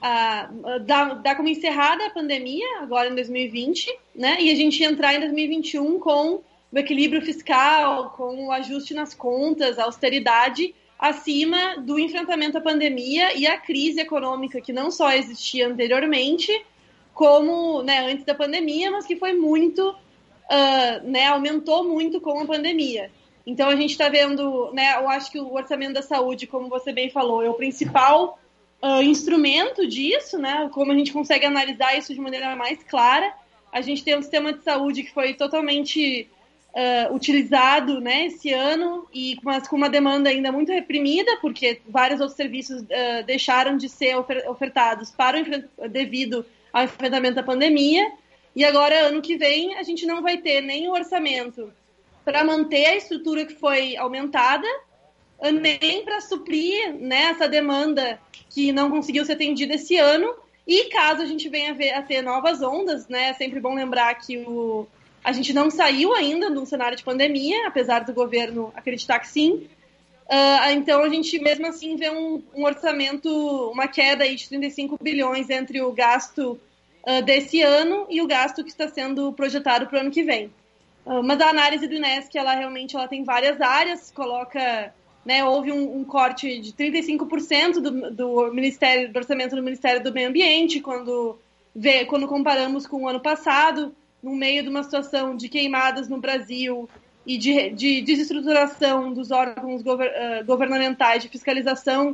dar como encerrada a pandemia, agora em 2020, né, e a gente entrar em 2021 com o equilíbrio fiscal, com o ajuste nas contas, a austeridade, acima do enfrentamento à pandemia e à crise econômica que não só existia anteriormente, como, né, antes da pandemia, mas que foi muito, aumentou muito com a pandemia. Então a gente está vendo, né, eu acho que o orçamento da saúde, como você bem falou, é o principal instrumento disso, né, como a gente consegue analisar isso de maneira mais clara. A gente tem um sistema de saúde que foi totalmente utilizado, né, esse ano, mas com uma demanda ainda muito reprimida, porque vários outros serviços deixaram de ser ofertados devido ao enfrentamento da pandemia, e agora, ano que vem, a gente não vai ter nem o orçamento para manter a estrutura que foi aumentada, nem para suprir, né, essa demanda que não conseguiu ser atendida esse ano, e caso a gente venha a ter novas ondas, né, é sempre bom lembrar que a gente não saiu ainda de um cenário de pandemia, apesar do governo acreditar que sim. Então, a gente, mesmo assim, vê um orçamento, uma queda aí de 35 bilhões entre o gasto desse ano e o gasto que está sendo projetado para o ano que vem. Mas a análise do INESC, ela tem várias áreas, coloca, né, houve um corte de 35% do orçamento do Ministério do Meio Ambiente, quando comparamos com o ano passado, no meio de uma situação de queimadas no Brasil e de desestruturação dos órgãos governamentais de fiscalização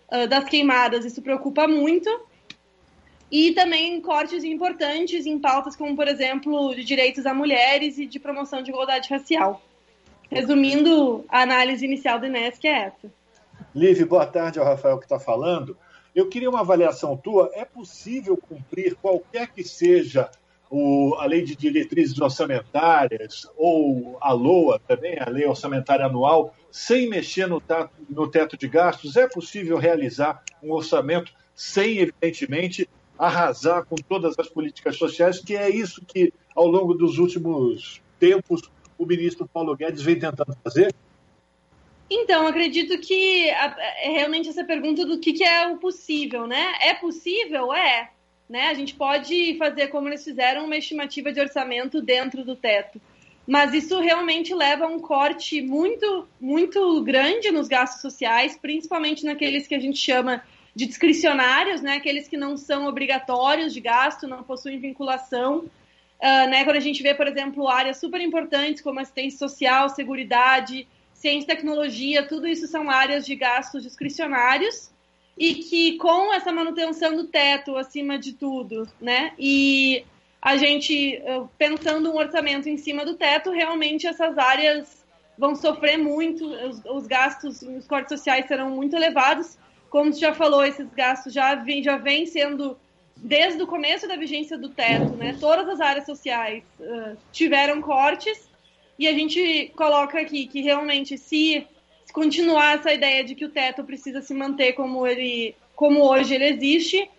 das queimadas, isso preocupa muito. E também cortes importantes em pautas como, por exemplo, de direitos a mulheres e de promoção de igualdade racial. Resumindo, a análise inicial do INESC é essa. Liv, boa tarde, é o Rafael que está falando. Eu queria uma avaliação tua. É possível cumprir qualquer que seja a lei de diretrizes orçamentárias ou a LOA também, a lei orçamentária anual, sem mexer no teto de gastos? É possível realizar um orçamento sem, evidentemente, arrasar com todas as políticas sociais, que é isso que, ao longo dos últimos tempos, o ministro Paulo Guedes vem tentando fazer? Então, acredito que é realmente essa pergunta do que é o possível, né? É possível? É. Né? A gente pode fazer, como eles fizeram, uma estimativa de orçamento dentro do teto. Mas isso realmente leva a um corte muito, muito grande nos gastos sociais, principalmente naqueles que a gente chama de discricionários, né? Aqueles que não são obrigatórios de gasto, não possuem vinculação. Né? Quando a gente vê, por exemplo, áreas super importantes como assistência social, seguridade, ciência e tecnologia, tudo isso são áreas de gastos discricionários e que com essa manutenção do teto acima de tudo, né? E a gente, pensando um orçamento em cima do teto, realmente essas áreas vão sofrer muito, os gastos, os cortes sociais serão muito elevados. Como você já falou, esses gastos já vêm sendo, desde o começo da vigência do teto, né? Todas as áreas sociais tiveram cortes e a gente coloca aqui que realmente se continuar essa ideia de que o teto precisa se manter como hoje ele existe,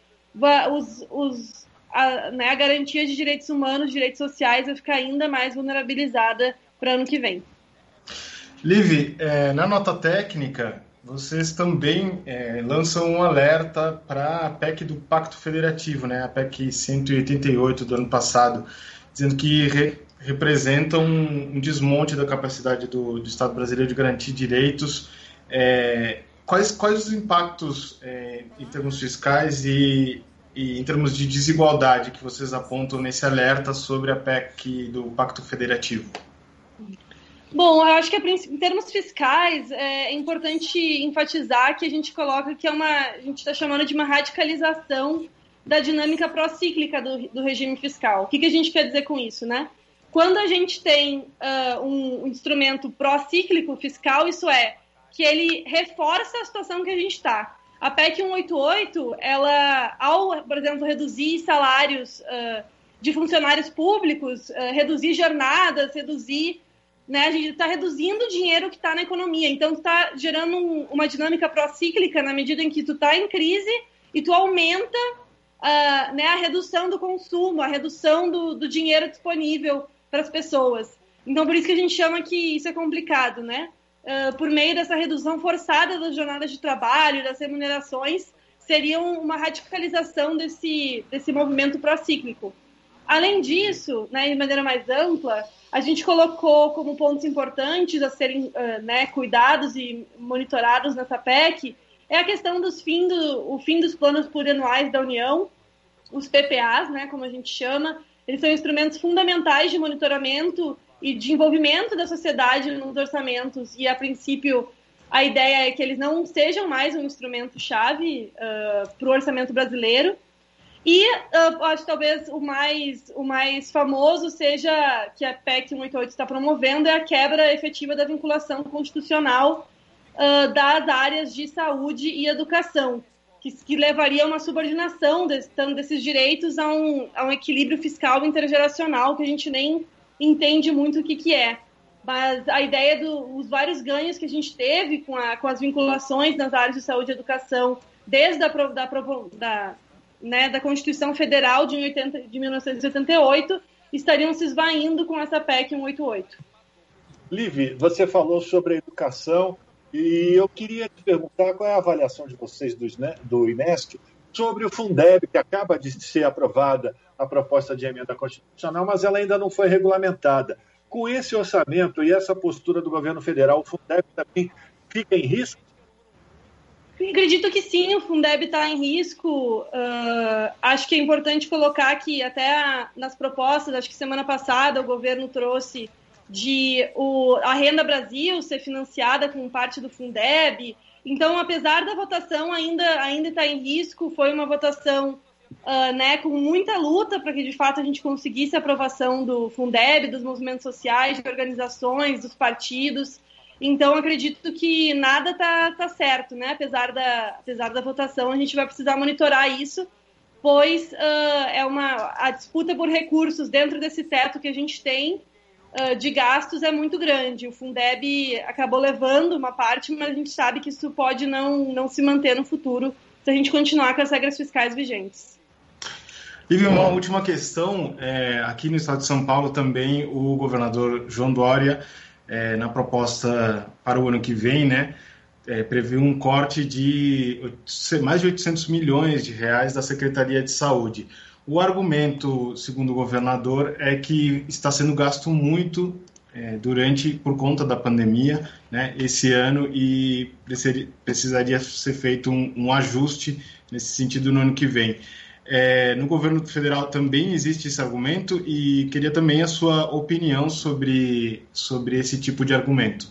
a garantia de direitos humanos, direitos sociais vai ficar ainda mais vulnerabilizada para o ano que vem. Liv, na nota técnica, vocês também lançam um alerta para a PEC do Pacto Federativo, né? A PEC 188 do ano passado, dizendo que representa um desmonte da capacidade do Estado brasileiro de garantir direitos. Quais os impactos em termos fiscais e em termos de desigualdade que vocês apontam nesse alerta sobre a PEC do Pacto Federativo? Bom, eu acho que em termos fiscais é importante enfatizar que a gente coloca que a gente está chamando de uma radicalização da dinâmica pró-cíclica do regime fiscal. O que a gente quer dizer com isso, né? Quando a gente tem um instrumento pró-cíclico fiscal, isso é, que ele reforça a situação que a gente está. A PEC 188, ela, ao, por exemplo, reduzir salários de funcionários públicos, reduzir jornadas, né, a gente está reduzindo o dinheiro que está na economia. Então, está gerando uma dinâmica pró-cíclica na medida em que tu está em crise e tu aumenta né, a redução do consumo, a redução do dinheiro disponível para as pessoas. Então, por isso que a gente chama que isso é complicado, né? Por meio dessa redução forçada das jornadas de trabalho, das remunerações, seria uma radicalização desse movimento pró-cíclico. Além disso, né, de maneira mais ampla, a gente colocou como pontos importantes a serem cuidados e monitorados nessa PEC a questão do fim dos planos plurianuais da União, os PPAs, né, como a gente chama. Eles são instrumentos fundamentais de monitoramento e de envolvimento da sociedade nos orçamentos e, a princípio, a ideia é que eles não sejam mais um instrumento-chave para o orçamento brasileiro. E acho que talvez o mais famoso seja que a PEC 188 está promovendo é a quebra efetiva da vinculação constitucional das áreas de saúde e educação, que levaria a uma subordinação desses direitos a um equilíbrio fiscal intergeracional que a gente nem entende muito o que é. Mas a ideia dos vários ganhos que a gente teve com as vinculações nas áreas de saúde e educação desde da Constituição Federal de 1988 estariam se esvaindo com essa PEC 188. Liv, você falou sobre a educação e eu queria te perguntar qual é a avaliação de vocês do INESC sobre o Fundeb, que acaba de ser aprovada a proposta de emenda constitucional, mas ela ainda não foi regulamentada. Com esse orçamento e essa postura do governo federal, o Fundeb também fica em risco? Acredito que sim, o Fundeb está em risco. Acho que é importante colocar que até nas propostas, acho que semana passada o governo trouxe a Renda Brasil ser financiada com parte do Fundeb, Então, apesar da votação ainda estar em risco, foi uma votação com muita luta para que, de fato, a gente conseguisse a aprovação do Fundeb, dos movimentos sociais, de organizações, dos partidos. Então, acredito que nada está certo, né? Apesar da votação, a gente vai precisar monitorar isso, pois a disputa por recursos dentro desse teto que a gente tem de gastos é muito grande. O Fundeb acabou levando uma parte, mas a gente sabe que isso pode não se manter no futuro se a gente continuar com as regras fiscais vigentes. E uma última questão, aqui no estado de São Paulo também o governador João Dória, na proposta para o ano que vem, né, previu um corte de mais de 800 milhões de reais da Secretaria de Saúde. O argumento, segundo o governador, é que está sendo gasto muito por conta da pandemia, né, esse ano, e precisaria ser feito um ajuste nesse sentido no ano que vem. No governo federal também existe esse argumento e queria também a sua opinião sobre esse tipo de argumento.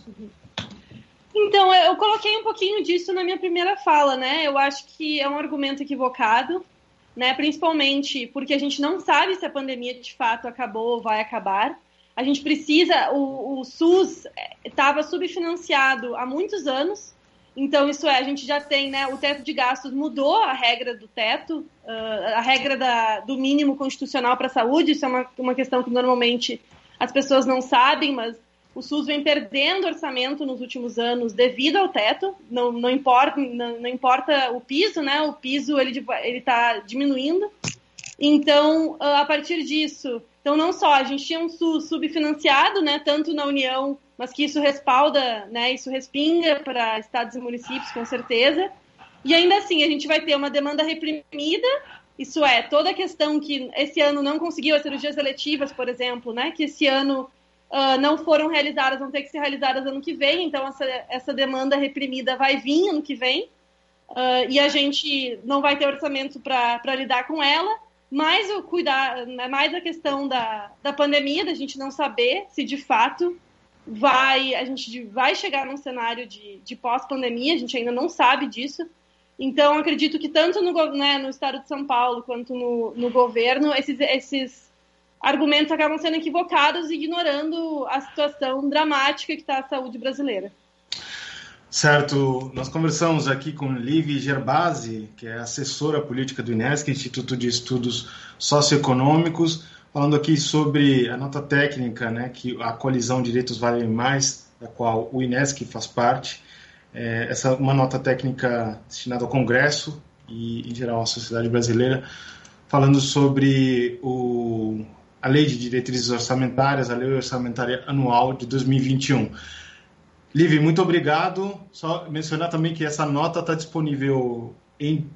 Então, eu coloquei um pouquinho disso na minha primeira fala, né? Eu acho que é um argumento equivocado, né? Principalmente porque a gente não sabe se a pandemia de fato acabou ou vai acabar. A gente precisa... O SUS estava subfinanciado há muitos anos. Então, a gente já tem, né, o teto de gastos mudou a regra do teto, a regra do mínimo constitucional para a saúde. Isso é uma questão que normalmente as pessoas não sabem, mas o SUS vem perdendo orçamento nos últimos anos devido ao teto. Não importa o piso, né? O piso ele está diminuindo. Então, a partir disso, não só a gente tinha um SUS subfinanciado, né, tanto na União, mas que isso respalda, né, isso respinga para estados e municípios, com certeza. E ainda assim, a gente vai ter uma demanda reprimida, isso é, toda a questão que esse ano não conseguiu, as cirurgias eletivas, por exemplo, né, que esse ano não foram realizadas, vão ter que ser realizadas ano que vem, então essa demanda reprimida vai vir ano que vem, e a gente não vai ter orçamento para lidar com ela, mais mais a questão da pandemia, da gente não saber se de fato a gente vai chegar num cenário de pós-pandemia, a gente ainda não sabe disso. Então, acredito que tanto no estado de São Paulo quanto no governo, esses argumentos acabam sendo equivocados e ignorando a situação dramática que está a saúde brasileira. Certo. Nós conversamos aqui com Livi Gerbasi, que é assessora política do INESC, Instituto de Estudos Socioeconômicos, falando aqui sobre a nota técnica, né, que a coalizão Direitos Valem Mais, da qual o INESC faz parte, essa uma nota técnica destinada ao Congresso e, em geral, à sociedade brasileira, falando sobre a Lei de Diretrizes Orçamentárias, a Lei Orçamentária Anual de 2021. Livi, muito obrigado. Só mencionar também que essa nota está disponível em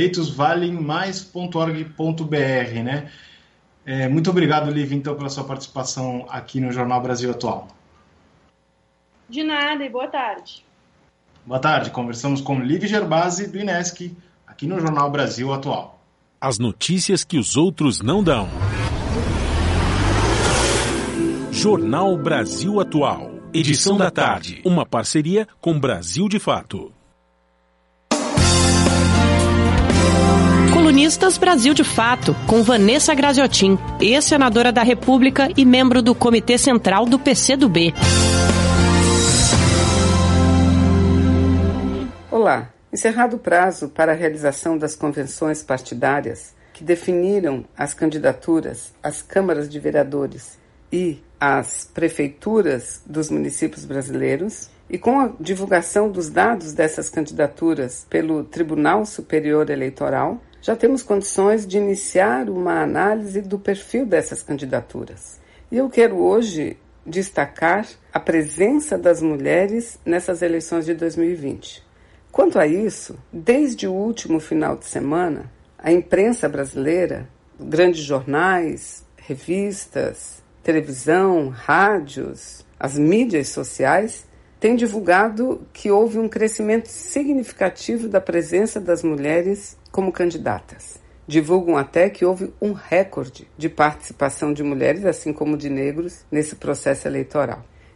direitosvalemmais.org.br, né? Muito obrigado, Livi, então, pela sua participação aqui no Jornal Brasil Atual. De nada e boa tarde. Boa tarde. Conversamos com Livi Gerbasi, do INESC, aqui no Jornal Brasil Atual. As notícias que os outros não dão. Jornal Brasil Atual. Edição da tarde. Uma parceria com Brasil de Fato. Colunistas Brasil de Fato, com Vanessa Graziotin, ex-senadora da República e membro do Comitê Central do PCdoB. Olá. Encerrado o prazo para a realização das convenções partidárias que definiram as candidaturas às câmaras de vereadores e às prefeituras dos municípios brasileiros, e com a divulgação dos dados dessas candidaturas pelo Tribunal Superior Eleitoral, já temos condições de iniciar uma análise do perfil dessas candidaturas. E eu quero hoje destacar a presença das mulheres nessas eleições de 2020. Quanto a isso, desde o último final de semana, a imprensa brasileira, grandes jornais, revistas, televisão, rádios, as mídias sociais, têm divulgado que houve um crescimento significativo da presença das mulheres como candidatas. Divulgam até que houve um recorde de participação de mulheres, assim como de negros, nesse processo eleitoral.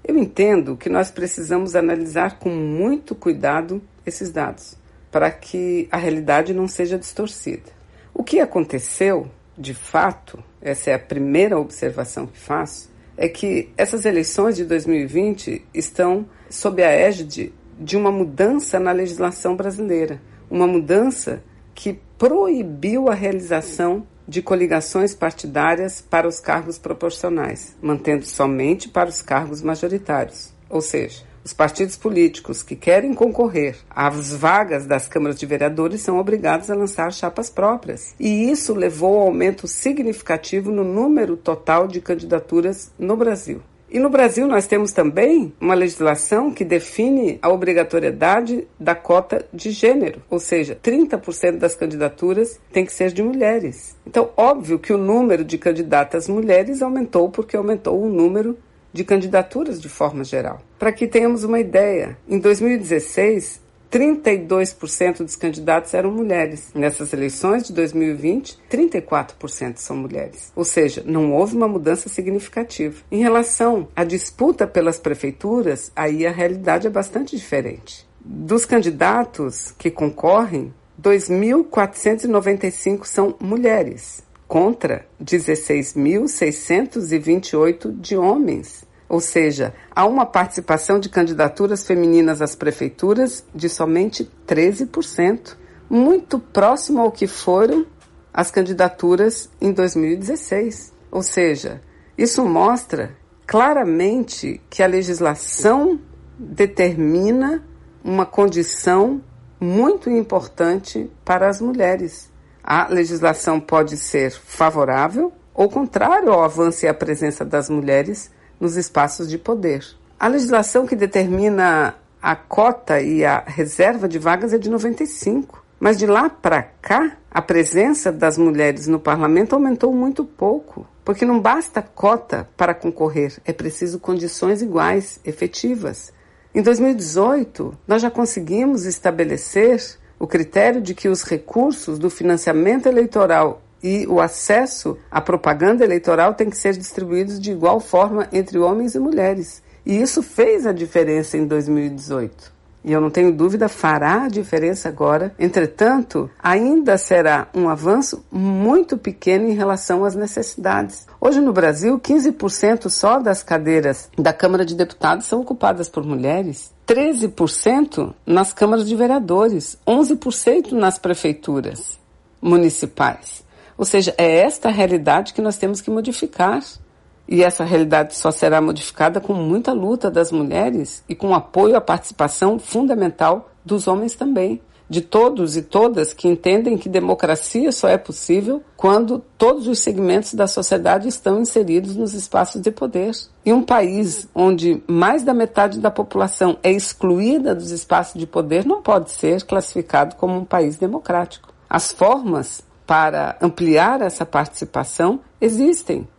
Eu entendo que nós precisamos analisar com muito cuidado esses dados, para que a realidade não seja distorcida. O que aconteceu, de fato, essa é a primeira observação que faço, é que essas eleições de 2020 estão sob a égide de uma mudança na legislação brasileira, uma mudança que proibiu a realização de coligações partidárias para os cargos proporcionais, mantendo somente para os cargos majoritários. Ou seja, os partidos políticos que querem concorrer às vagas das câmaras de vereadores são obrigados a lançar chapas próprias. E isso levou ao aumento significativo no número total de candidaturas no Brasil. E no Brasil nós temos também uma legislação que define a obrigatoriedade da cota de gênero, ou seja, 30% das candidaturas tem que ser de mulheres. Então, óbvio que o número de candidatas mulheres aumentou porque aumentou o número de candidaturas de forma geral. Para que tenhamos uma ideia, em 2016, 32% dos candidatos eram mulheres. Nessas eleições de 2020, 34% são mulheres. Ou seja, não houve uma mudança significativa. Em relação à disputa pelas prefeituras, aí a realidade é bastante diferente. Dos candidatos que concorrem, 2.495 são mulheres, contra 16.628 de homens. Ou seja, há uma participação de candidaturas femininas às prefeituras de somente 13%, muito próximo ao que foram as candidaturas em 2016. Ou seja, isso mostra claramente que a legislação determina uma condição muito importante para as mulheres. A legislação pode ser favorável ou contrário ao avanço e à presença das mulheres nos espaços de poder. A legislação que determina a cota e a reserva de vagas é de 95, mas de lá para cá, a presença das mulheres no parlamento aumentou muito pouco, porque não basta cota para concorrer, é preciso condições iguais, efetivas. Em 2018, nós já conseguimos estabelecer o critério de que os recursos do financiamento eleitoral e o acesso à propaganda eleitoral tem que ser distribuídos de igual forma entre homens e mulheres. E isso fez a diferença em 2018. E eu não tenho dúvida, fará a diferença agora. Entretanto, ainda será um avanço muito pequeno em relação às necessidades. Hoje no Brasil, 15% só das cadeiras da Câmara de Deputados são ocupadas por mulheres. 13% nas câmaras de vereadores, 11% nas prefeituras municipais. Ou seja, é esta realidade que nós temos que modificar. E essa realidade só será modificada com muita luta das mulheres e com apoio à participação fundamental dos homens também. De todos e todas que entendem que democracia só é possível quando todos os segmentos da sociedade estão inseridos nos espaços de poder. E um país onde mais da metade da população é excluída dos espaços de poder não pode ser classificado como um país democrático. As formas para ampliar essa participação existem.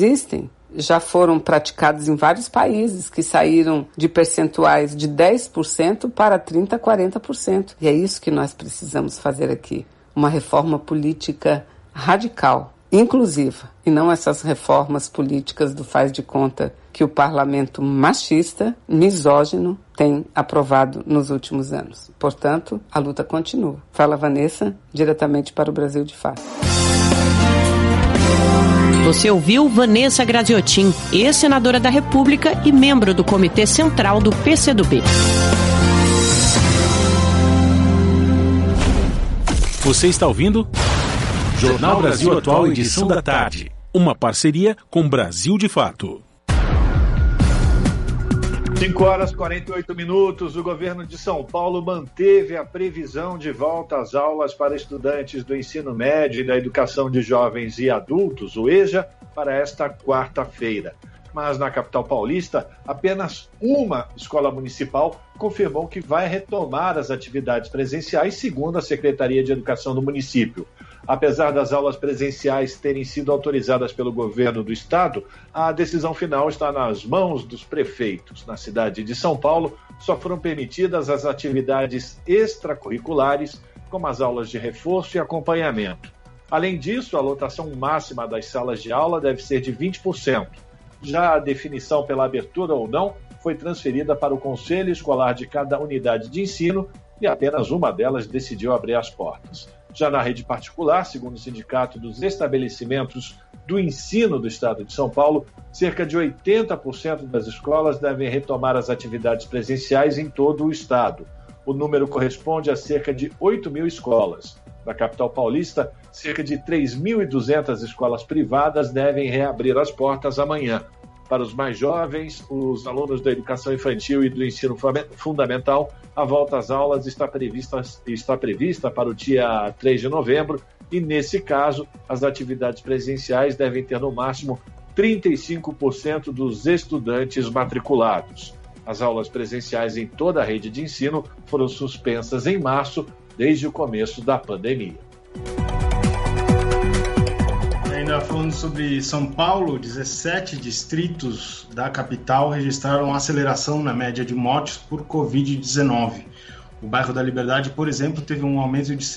Já foram praticados em vários países que saíram de percentuais de 10% para 30%, 40%. E é isso que nós precisamos fazer aqui. Uma reforma política radical, inclusiva, e não essas reformas políticas do faz de conta que o parlamento machista, misógino, tem aprovado nos últimos anos. Portanto, a luta continua. Fala Vanessa, diretamente para o Brasil de Fato. Você ouviu Vanessa Graziotin, ex-senadora da República e membro do Comitê Central do PCdoB. Você está ouvindo Jornal Brasil Atual, edição da tarde. Uma parceria com Brasil de Fato. 5h48. O governo de São Paulo manteve a previsão de volta às aulas para estudantes do ensino médio e da educação de jovens e adultos, o EJA, para esta quarta-feira. Mas na capital paulista, apenas uma escola municipal confirmou que vai retomar as atividades presenciais, segundo a Secretaria de Educação do município. Apesar das aulas presenciais terem sido autorizadas pelo governo do estado, a decisão final está nas mãos dos prefeitos. Na cidade de São Paulo, só foram permitidas as atividades extracurriculares, como as aulas de reforço e acompanhamento. Além disso, a lotação máxima das salas de aula deve ser de 20%. Já a definição pela abertura ou não foi transferida para o conselho escolar de cada unidade de ensino e apenas uma delas decidiu abrir as portas. Já na rede particular, segundo o Sindicato dos Estabelecimentos do Ensino do Estado de São Paulo, cerca de 80% das escolas devem retomar as atividades presenciais em todo o estado. O número corresponde a cerca de 8 mil escolas. Na capital paulista, cerca de 3.200 escolas privadas devem reabrir as portas amanhã. Para os mais jovens, os alunos da educação infantil e do ensino fundamental, a volta às aulas está prevista para o dia 3 de novembro e, nesse caso, as atividades presenciais devem ter no máximo 35% dos estudantes matriculados. As aulas presenciais em toda a rede de ensino foram suspensas em março, desde o começo da pandemia. Ainda falando sobre São Paulo, 17 distritos da capital registraram aceleração na média de mortes por Covid-19. O bairro da Liberdade, por exemplo, teve um aumento de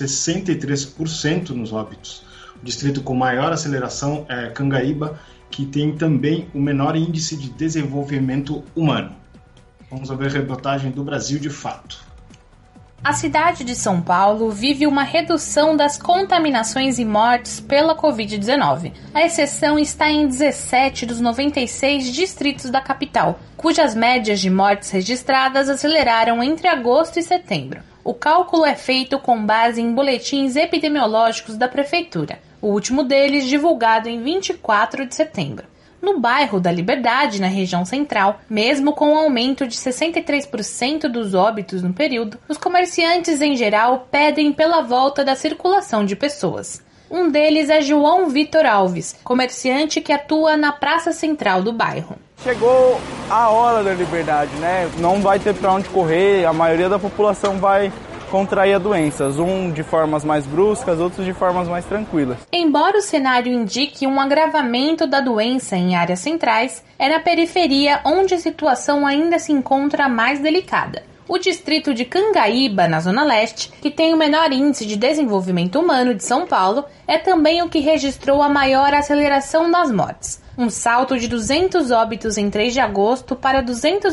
63% nos óbitos. O distrito com maior aceleração é Cangaíba, que tem também o menor índice de desenvolvimento humano. Vamos ver a reportagem do Brasil de Fato. A cidade de São Paulo vive uma redução das contaminações e mortes pela Covid-19. A exceção está em 17 dos 96 distritos da capital, cujas médias de mortes registradas aceleraram entre agosto e setembro. O cálculo é feito com base em boletins epidemiológicos da Prefeitura, o último deles divulgado em 24 de setembro. No bairro da Liberdade, na região central, mesmo com o aumento de 63% dos óbitos no período, os comerciantes em geral pedem pela volta da circulação de pessoas. Um deles é João Vitor Alves, comerciante que atua na praça central do bairro. Chegou a hora da liberdade, né? Não vai ter para onde correr, a maioria da população vai contrair a doenças, de formas mais bruscas, outros de formas mais tranquilas. Embora o cenário indique um agravamento da doença em áreas centrais, é na periferia onde a situação ainda se encontra mais delicada. O distrito de Cangaíba, na Zona Leste, que tem o menor índice de desenvolvimento humano de São Paulo, é também o que registrou a maior aceleração das mortes. Um salto de 200 óbitos em 3 de agosto para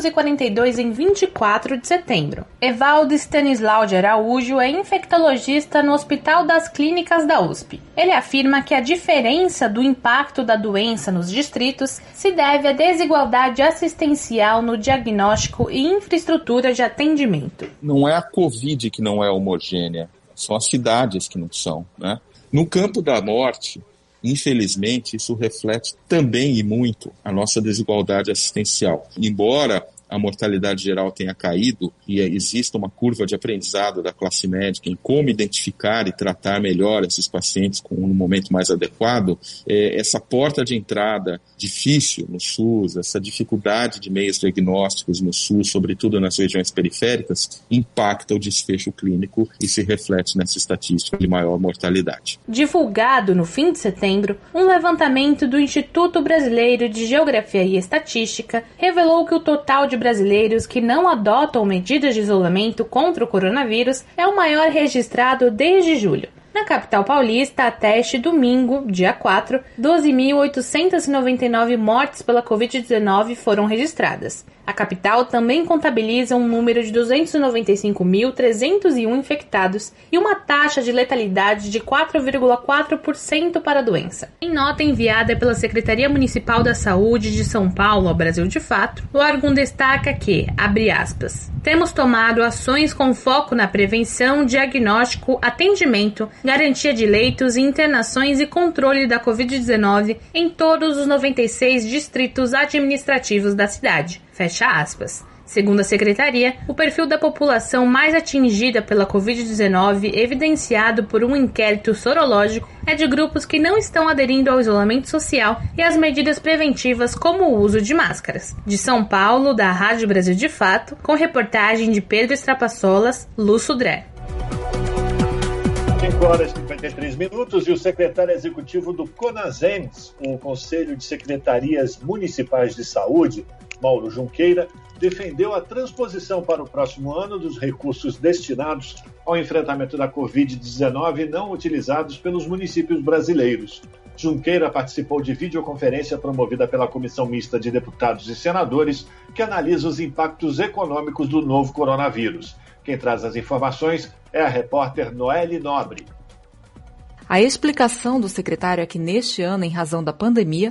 242 em 24 de setembro. Evaldo Stanislau de Araújo é infectologista no Hospital das Clínicas da USP. Ele afirma que a diferença do impacto da doença nos distritos se deve à desigualdade assistencial no diagnóstico e infraestrutura de atendimento. Não é a Covid que não é homogênea, são as cidades que não são, né? No campo da morte, infelizmente, isso reflete também e muito a nossa desigualdade assistencial. Embora a mortalidade geral tenha caído e exista uma curva de aprendizado da classe médica em como identificar e tratar melhor esses pacientes com um momento mais adequado, essa porta de entrada difícil no SUS, essa dificuldade de meios diagnósticos no SUS, sobretudo nas regiões periféricas, impacta o desfecho clínico e se reflete nessa estatística de maior mortalidade. Divulgado no fim de setembro, um levantamento do Instituto Brasileiro de Geografia e Estatística revelou que o total de brasileiros que não adotam medidas de isolamento contra o coronavírus é o maior registrado desde julho. Na capital paulista, até este domingo, dia 4, 12.899 mortes pela Covid-19 foram registradas. A capital também contabiliza um número de 295.301 infectados e uma taxa de letalidade de 4,4% para a doença. Em nota enviada pela Secretaria Municipal da Saúde de São Paulo ao Brasil de Fato, o órgão destaca que, abre aspas, temos tomado ações com foco na prevenção, diagnóstico, atendimento, garantia de leitos, internações e controle da Covid-19 em todos os 96 distritos administrativos da cidade. Fecha aspas. Segundo a secretaria, o perfil da população mais atingida pela Covid-19, evidenciado por um inquérito sorológico, é de grupos que não estão aderindo ao isolamento social e às medidas preventivas como o uso de máscaras. De São Paulo, da Rádio Brasil de Fato, com reportagem de Pedro Estrapassolas, Lu Sudré. 5 horas e 53 minutos e o secretário executivo do CONASEMS, o Conselho de Secretarias Municipais de Saúde, Mauro Junqueira, defendeu a transposição para o próximo ano dos recursos destinados ao enfrentamento da Covid-19 não utilizados pelos municípios brasileiros. Junqueira participou de videoconferência promovida pela Comissão Mista de Deputados e Senadores, que analisa os impactos econômicos do novo coronavírus. Quem traz as informações é a repórter Noelle Nobre. A explicação do secretário é que neste ano, em razão da pandemia,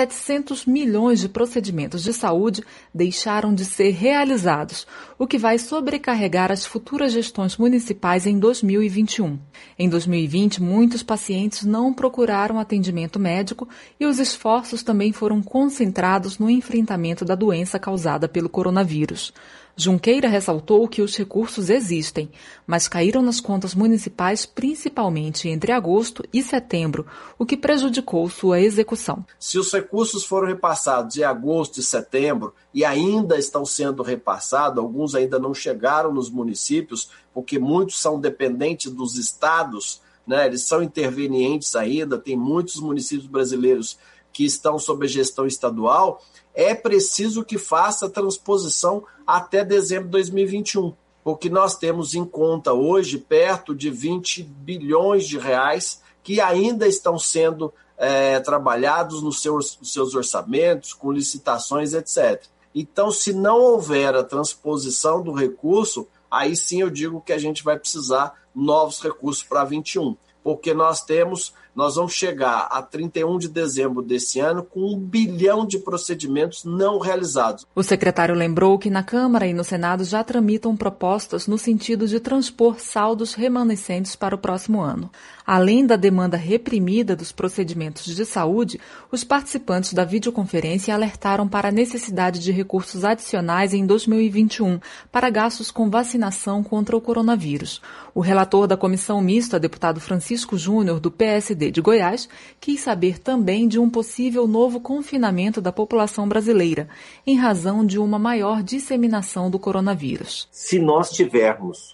700 milhões de procedimentos de saúde deixaram de ser realizados, o que vai sobrecarregar as futuras gestões municipais em 2021. Em 2020, muitos pacientes não procuraram atendimento médico e os esforços também foram concentrados no enfrentamento da doença causada pelo coronavírus. Junqueira ressaltou que os recursos existem, mas caíram nas contas municipais principalmente entre agosto e setembro, o que prejudicou sua execução. Se os recursos foram repassados em agosto e setembro e ainda estão sendo repassados, alguns ainda não chegaram nos municípios, porque muitos são dependentes dos estados, né? Eles são intervenientes ainda, tem muitos municípios brasileiros que estão sob a gestão estadual, é preciso que faça a transposição até dezembro de 2021, porque nós temos em conta hoje perto de 20 bilhões de reais que ainda estão sendo trabalhados nos seus orçamentos, com licitações, etc. Então, se não houver a transposição do recurso, aí sim eu digo que a gente vai precisar novos recursos para 21, porque nós vamos chegar a 31 de dezembro desse ano com 1 bilhão de procedimentos não realizados. O secretário lembrou que na Câmara e no Senado já tramitam propostas no sentido de transpor saldos remanescentes para o próximo ano. Além da demanda reprimida dos procedimentos de saúde, os participantes da videoconferência alertaram para a necessidade de recursos adicionais em 2021 para gastos com vacinação contra o coronavírus. O relator da Comissão Mista, deputado Francisco Júnior, do PSD de Goiás, quis saber também de um possível novo confinamento da população brasileira, em razão de uma maior disseminação do coronavírus. Se nós tivermos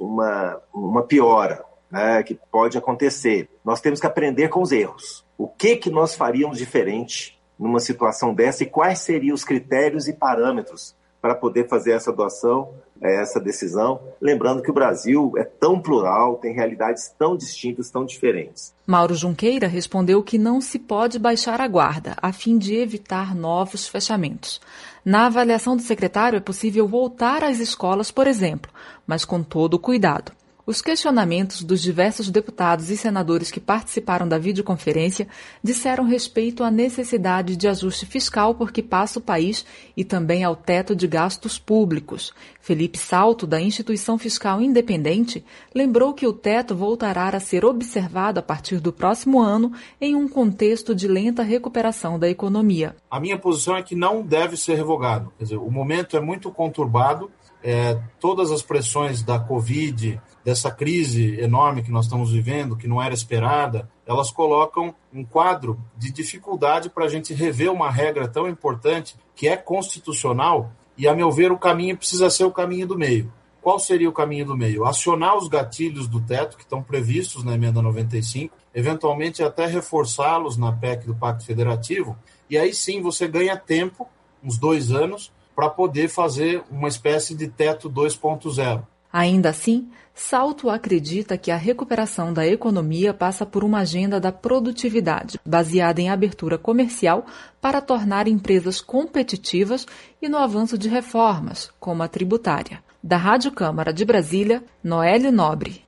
uma piora, que pode acontecer, nós temos que aprender com os erros. O que nós faríamos diferente numa situação dessa e quais seriam os critérios e parâmetros para poder fazer essa doação, essa decisão, lembrando que o Brasil é tão plural, tem realidades tão distintas, tão diferentes. Mauro Junqueira respondeu que não se pode baixar a guarda, a fim de evitar novos fechamentos. Na avaliação do secretário, é possível voltar às escolas, por exemplo, mas com todo o cuidado. Os questionamentos dos diversos deputados e senadores que participaram da videoconferência disseram respeito à necessidade de ajuste fiscal por que passa o país e também ao teto de gastos públicos. Felipe Salto, da Instituição Fiscal Independente, lembrou que o teto voltará a ser observado a partir do próximo ano em um contexto de lenta recuperação da economia. A minha posição é que não deve ser revogado. Quer dizer, o momento é muito conturbado, todas as pressões da Covid, dessa crise enorme que nós estamos vivendo, que não era esperada, elas colocam um quadro de dificuldade para a gente rever uma regra tão importante que é constitucional e, a meu ver, o caminho precisa ser o caminho do meio. Qual seria o caminho do meio? Acionar os gatilhos do teto que estão previstos na emenda 95, eventualmente até reforçá-los na PEC do Pacto Federativo, e aí sim você ganha tempo, uns 2 anos, para poder fazer uma espécie de teto 2.0. Ainda assim, Salto acredita que a recuperação da economia passa por uma agenda da produtividade, baseada em abertura comercial para tornar empresas competitivas e no avanço de reformas, como a tributária. Da Rádio Câmara de Brasília, Noelle Nobre.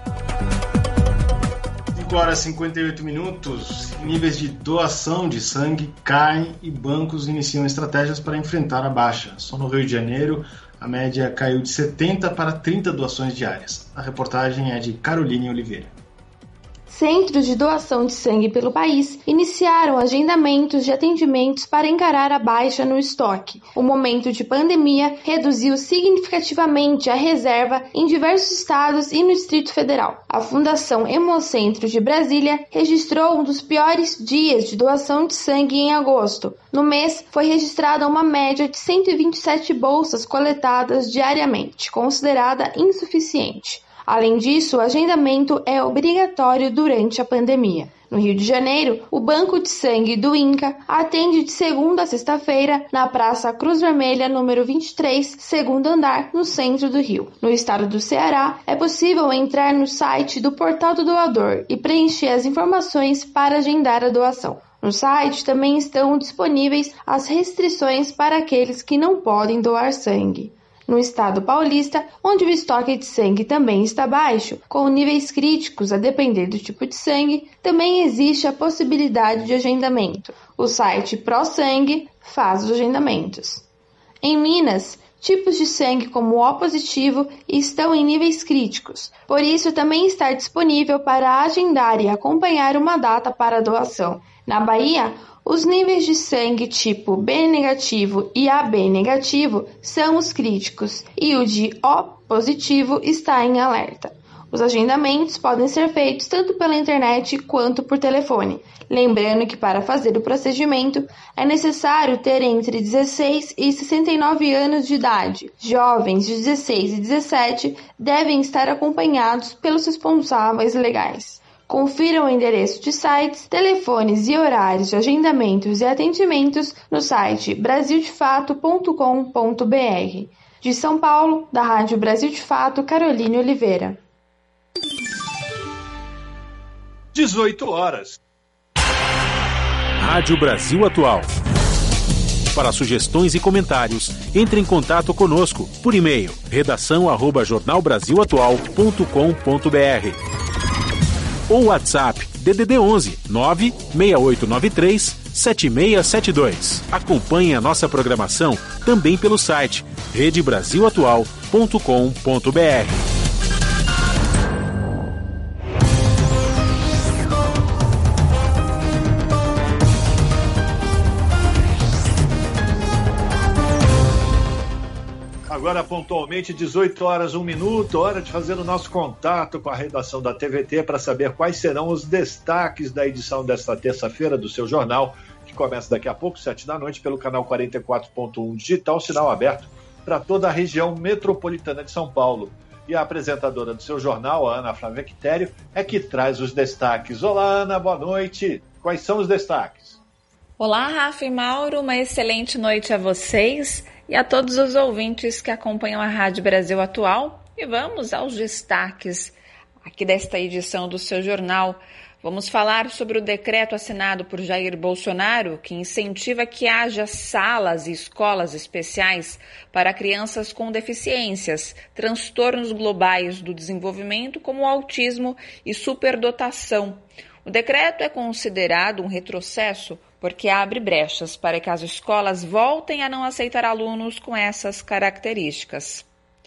5 horas e 58 minutos. Níveis de doação de sangue caem e bancos iniciam estratégias para enfrentar a baixa. Só no Rio de Janeiro, a média caiu de 70 para 30 doações diárias. A reportagem é de Caroline Oliveira. Centros de doação de sangue pelo país iniciaram agendamentos de atendimentos para encarar a baixa no estoque. O momento de pandemia reduziu significativamente a reserva em diversos estados e no Distrito Federal. A Fundação Hemocentro de Brasília registrou um dos piores dias de doação de sangue em agosto. No mês, foi registrada uma média de 127 bolsas coletadas diariamente, considerada insuficiente. Além disso, o agendamento é obrigatório durante a pandemia. No Rio de Janeiro, o Banco de Sangue do INCA atende de segunda a sexta-feira na Praça Cruz Vermelha, número 23, segundo andar, no centro do Rio. No estado do Ceará, é possível entrar no site do Portal do Doador e preencher as informações para agendar a doação. No site também estão disponíveis as restrições para aqueles que não podem doar sangue. No estado paulista, onde o estoque de sangue também está baixo, com níveis críticos a depender do tipo de sangue, também existe a possibilidade de agendamento. O site ProSangue faz os agendamentos. Em Minas, tipos de sangue como O positivo estão em níveis críticos, por isso também está disponível para agendar e acompanhar uma data para a doação. Na Bahia, os níveis de sangue tipo B negativo e AB negativo são os críticos e o de O positivo está em alerta. Os agendamentos podem ser feitos tanto pela internet quanto por telefone. Lembrando que para fazer o procedimento é necessário ter entre 16 e 69 anos de idade. Jovens de 16 e 17 devem estar acompanhados pelos responsáveis legais. Confira o endereço de sites, telefones e horários de agendamentos e atendimentos no site brasildefato.com.br. De São Paulo, da Rádio Brasil de Fato, Caroline Oliveira. 18 horas. Rádio Brasil Atual. Para sugestões e comentários, entre em contato conosco por e-mail redação@jornalbrasilatual.com.br ou WhatsApp DDD 11 96893 7672. Acompanhe a nossa programação também pelo site redebrasilatual.com.br. Agora, pontualmente, 18 horas, 1 minuto, hora de fazer o nosso contato com a redação da TVT para saber quais serão os destaques da edição desta terça-feira do seu jornal, que começa daqui a pouco, 7 da noite, pelo canal 44.1 digital, sinal aberto para toda a região metropolitana de São Paulo. E a apresentadora do seu jornal, a Ana Flávia Quitério, é que traz os destaques. Olá, Ana, boa noite. Quais são os destaques? Olá, Rafa e Mauro, uma excelente noite a vocês e a todos os ouvintes que acompanham a Rádio Brasil Atual. E vamos aos destaques aqui desta edição do seu jornal. Vamos falar sobre o decreto assinado por Jair Bolsonaro, que incentiva que haja salas e escolas especiais para crianças com deficiências, transtornos globais do desenvolvimento, como autismo e superdotação. O decreto é considerado um retrocesso porque abre brechas para que as escolas voltem a não aceitar alunos com essas características.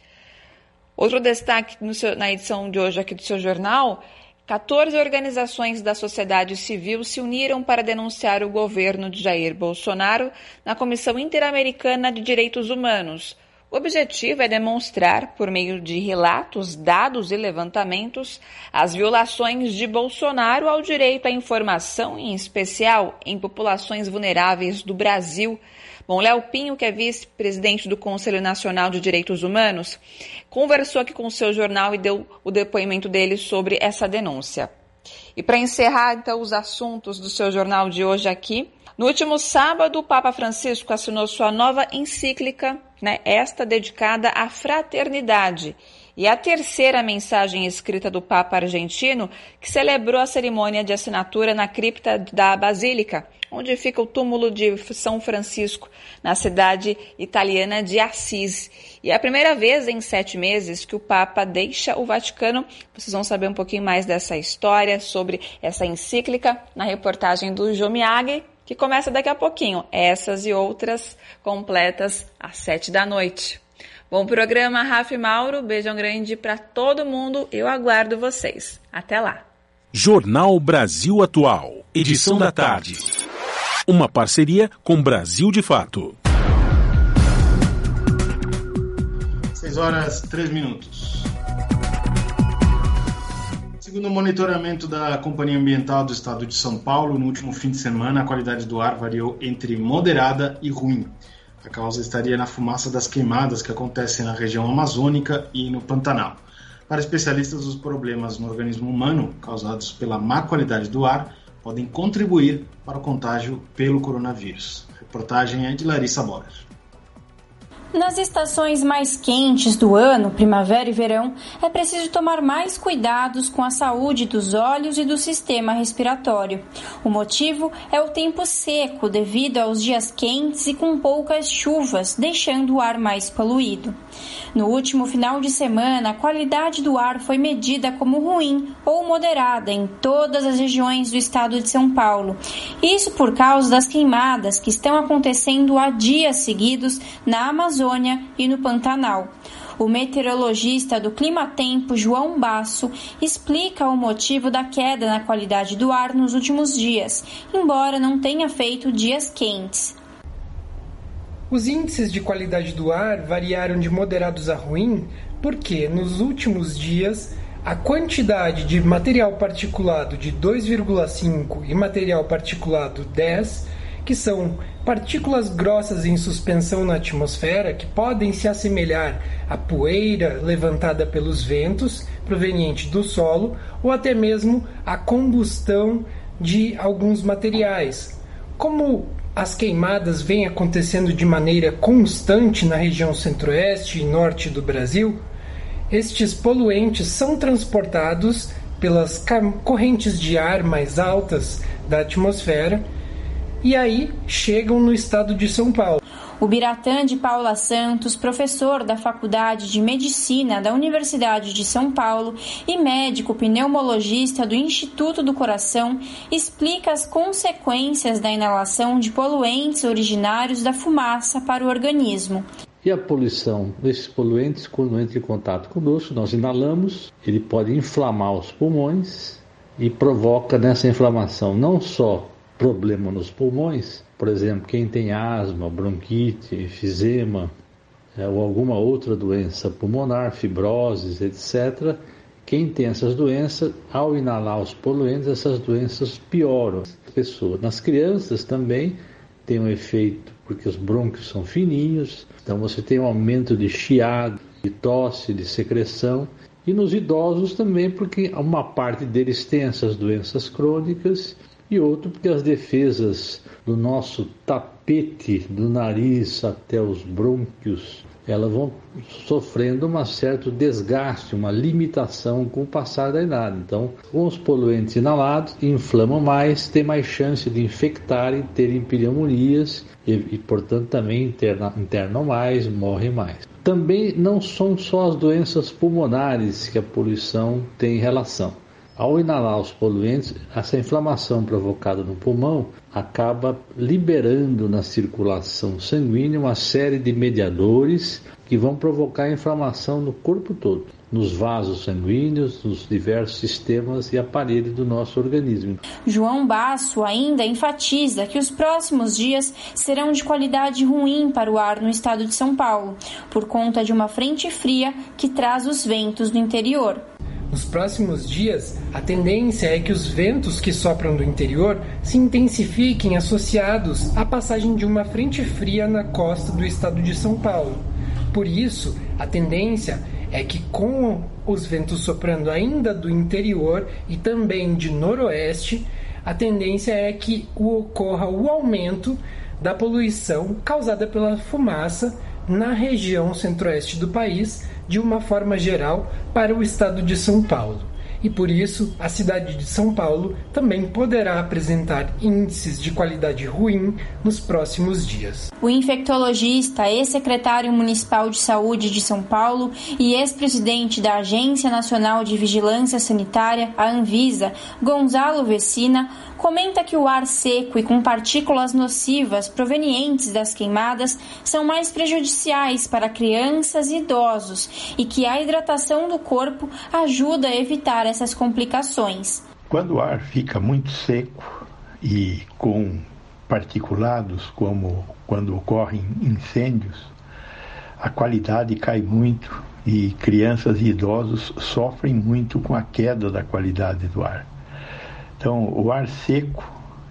Outro destaque na edição de hoje aqui do seu jornal: 14 organizações da sociedade civil se uniram para denunciar o governo de Jair Bolsonaro na Comissão Interamericana de Direitos Humanos. O objetivo é demonstrar, por meio de relatos, dados e levantamentos, as violações de Bolsonaro ao direito à informação, em especial em populações vulneráveis do Brasil. Bom, Léo Pinho, que é vice-presidente do Conselho Nacional de Direitos Humanos, conversou aqui com o seu jornal e deu o depoimento dele sobre essa denúncia. E para encerrar, então, os assuntos do seu jornal de hoje aqui, no último sábado, o Papa Francisco assinou sua nova encíclica, esta dedicada à fraternidade, e a terceira mensagem escrita do Papa argentino, que celebrou a cerimônia de assinatura na cripta da Basílica, onde fica o túmulo de São Francisco, na cidade italiana de Assis. E é a primeira vez em 7 meses que o Papa deixa o Vaticano. Vocês vão saber um pouquinho mais dessa história, sobre essa encíclica, na reportagem do Jô Miyagi, que começa daqui a pouquinho. Essas e outras completas às 7 da noite. Bom programa, Rafa e Mauro. Beijão grande para todo mundo. Eu aguardo vocês. Até lá. Jornal Brasil Atual. Edição da tarde. Uma parceria com Brasil de Fato. 6 horas 3 minutos. Segundo o monitoramento da Companhia Ambiental do Estado de São Paulo, no último fim de semana, a qualidade do ar variou entre moderada e ruim. A causa estaria na fumaça das queimadas que acontecem na região amazônica e no Pantanal. Para especialistas, os problemas no organismo humano causados pela má qualidade do ar podem contribuir para o contágio pelo coronavírus. A reportagem é de Larissa Borer. Nas estações mais quentes do ano, primavera e verão, é preciso tomar mais cuidados com a saúde dos olhos e do sistema respiratório. O motivo é o tempo seco devido aos dias quentes e com poucas chuvas, deixando o ar mais poluído. No último final de semana, a qualidade do ar foi medida como ruim ou moderada em todas as regiões do estado de São Paulo. Isso por causa das queimadas que estão acontecendo há dias seguidos na Amazônia e no Pantanal. O meteorologista do Climatempo, João Basso, explica o motivo da queda na qualidade do ar nos últimos dias, embora não tenha feito dias quentes. Os índices de qualidade do ar variaram de moderados a ruim porque, nos últimos dias, a quantidade de material particulado de 2,5 e material particulado 10, que são partículas grossas em suspensão na atmosfera que podem se assemelhar à poeira levantada pelos ventos proveniente do solo ou até mesmo à combustão de alguns materiais. Como as queimadas vêm acontecendo de maneira constante na região centro-oeste e norte do Brasil, estes poluentes são transportados pelas correntes de ar mais altas da atmosfera e aí chegam no estado de São Paulo. O Biratã de Paula Santos, professor da Faculdade de Medicina da Universidade de São Paulo e médico pneumologista do Instituto do Coração, explica as consequências da inalação de poluentes originários da fumaça para o organismo. E a poluição desses poluentes, quando entra em contato conosco, nós inalamos, ele pode inflamar os pulmões e provoca nessa inflamação não só problema nos pulmões, por exemplo, quem tem asma, bronquite, enfisema ou alguma outra doença pulmonar, fibroses, etc. Quem tem essas doenças, ao inalar os poluentes, essas doenças pioram as pessoas. Nas crianças também tem um efeito, porque os brônquios são fininhos, então você tem um aumento de chiado, de tosse, de secreção. E nos idosos também, porque uma parte deles tem essas doenças crônicas e outro porque as defesas do nosso tapete, do nariz até os brônquios, elas vão sofrendo um certo desgaste, uma limitação com o passar da idade. Então, com os poluentes inalados, inflamam mais, tem mais chance de infectarem, terem pneumonias e portanto, também internam mais, morrem mais. Também não são só as doenças pulmonares que a poluição tem relação. Ao inalar os poluentes, essa inflamação provocada no pulmão acaba liberando na circulação sanguínea uma série de mediadores que vão provocar inflamação no corpo todo, nos vasos sanguíneos, nos diversos sistemas e aparelhos do nosso organismo. João Basso ainda enfatiza que os próximos dias serão de qualidade ruim para o ar no estado de São Paulo, por conta de uma frente fria que traz os ventos do interior. Nos próximos dias, a tendência é que os ventos que sopram do interior se intensifiquem associados à passagem de uma frente fria na costa do estado de São Paulo. Por isso, a tendência é que com os ventos soprando ainda do interior e também de noroeste, a tendência é que ocorra o aumento da poluição causada pela fumaça na região centro-oeste do país, de uma forma geral, para o estado de São Paulo. E por isso, a cidade de São Paulo também poderá apresentar índices de qualidade ruim nos próximos dias. O infectologista, ex-secretário municipal de saúde de São Paulo e ex-presidente da Agência Nacional de Vigilância Sanitária, a Anvisa, Gonzalo Vecina, comenta que o ar seco e com partículas nocivas provenientes das queimadas são mais prejudiciais para crianças e idosos e que a hidratação do corpo ajuda a evitar essas complicações. Quando o ar fica muito seco e com particulados, como quando ocorrem incêndios, a qualidade cai muito e crianças e idosos sofrem muito com a queda da qualidade do ar. Então, o ar seco,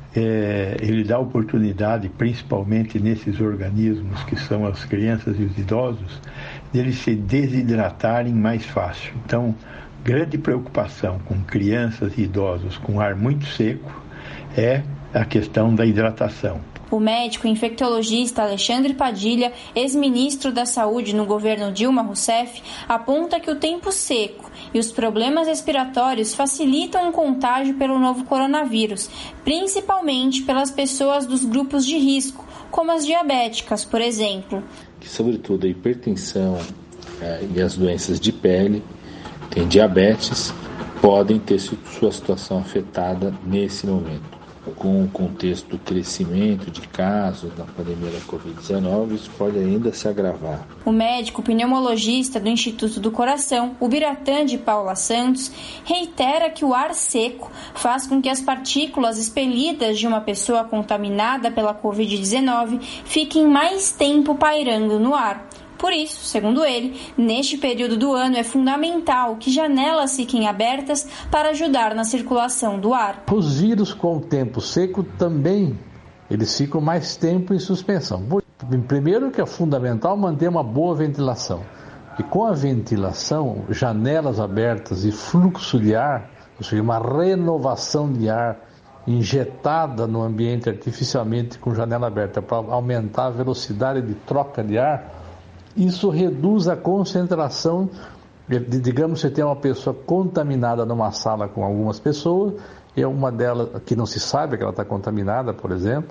ele dá oportunidade, principalmente nesses organismos que são as crianças e os idosos, deles se desidratarem mais fácil. Então, grande preocupação com crianças e idosos com ar muito seco é a questão da hidratação. O médico infectologista Alexandre Padilha, ex-ministro da Saúde no governo Dilma Rousseff, aponta que o tempo seco e os problemas respiratórios facilitam o contágio pelo novo coronavírus, principalmente pelas pessoas dos grupos de risco, como as diabéticas, por exemplo. Sobretudo a hipertensão e as doenças de pele, tem diabetes, podem ter sua situação afetada nesse momento. Com o contexto do crescimento de casos da pandemia da Covid-19, isso pode ainda se agravar. O médico pneumologista do Instituto do Coração, o Biratã de Paula Santos, reitera que o ar seco faz com que as partículas expelidas de uma pessoa contaminada pela Covid-19 fiquem mais tempo pairando no ar. Por isso, segundo ele, neste período do ano é fundamental que janelas fiquem abertas para ajudar na circulação do ar. Os vírus com o tempo seco também, eles ficam mais tempo em suspensão. Primeiro que é fundamental manter uma boa ventilação. E com a ventilação, janelas abertas e fluxo de ar, ou seja, uma renovação de ar injetada no ambiente artificialmente com janela aberta para aumentar a velocidade de troca de ar, isso reduz a concentração. Digamos que você tem uma pessoa contaminada numa sala com algumas pessoas, e uma delas que não se sabe que ela está contaminada, por exemplo,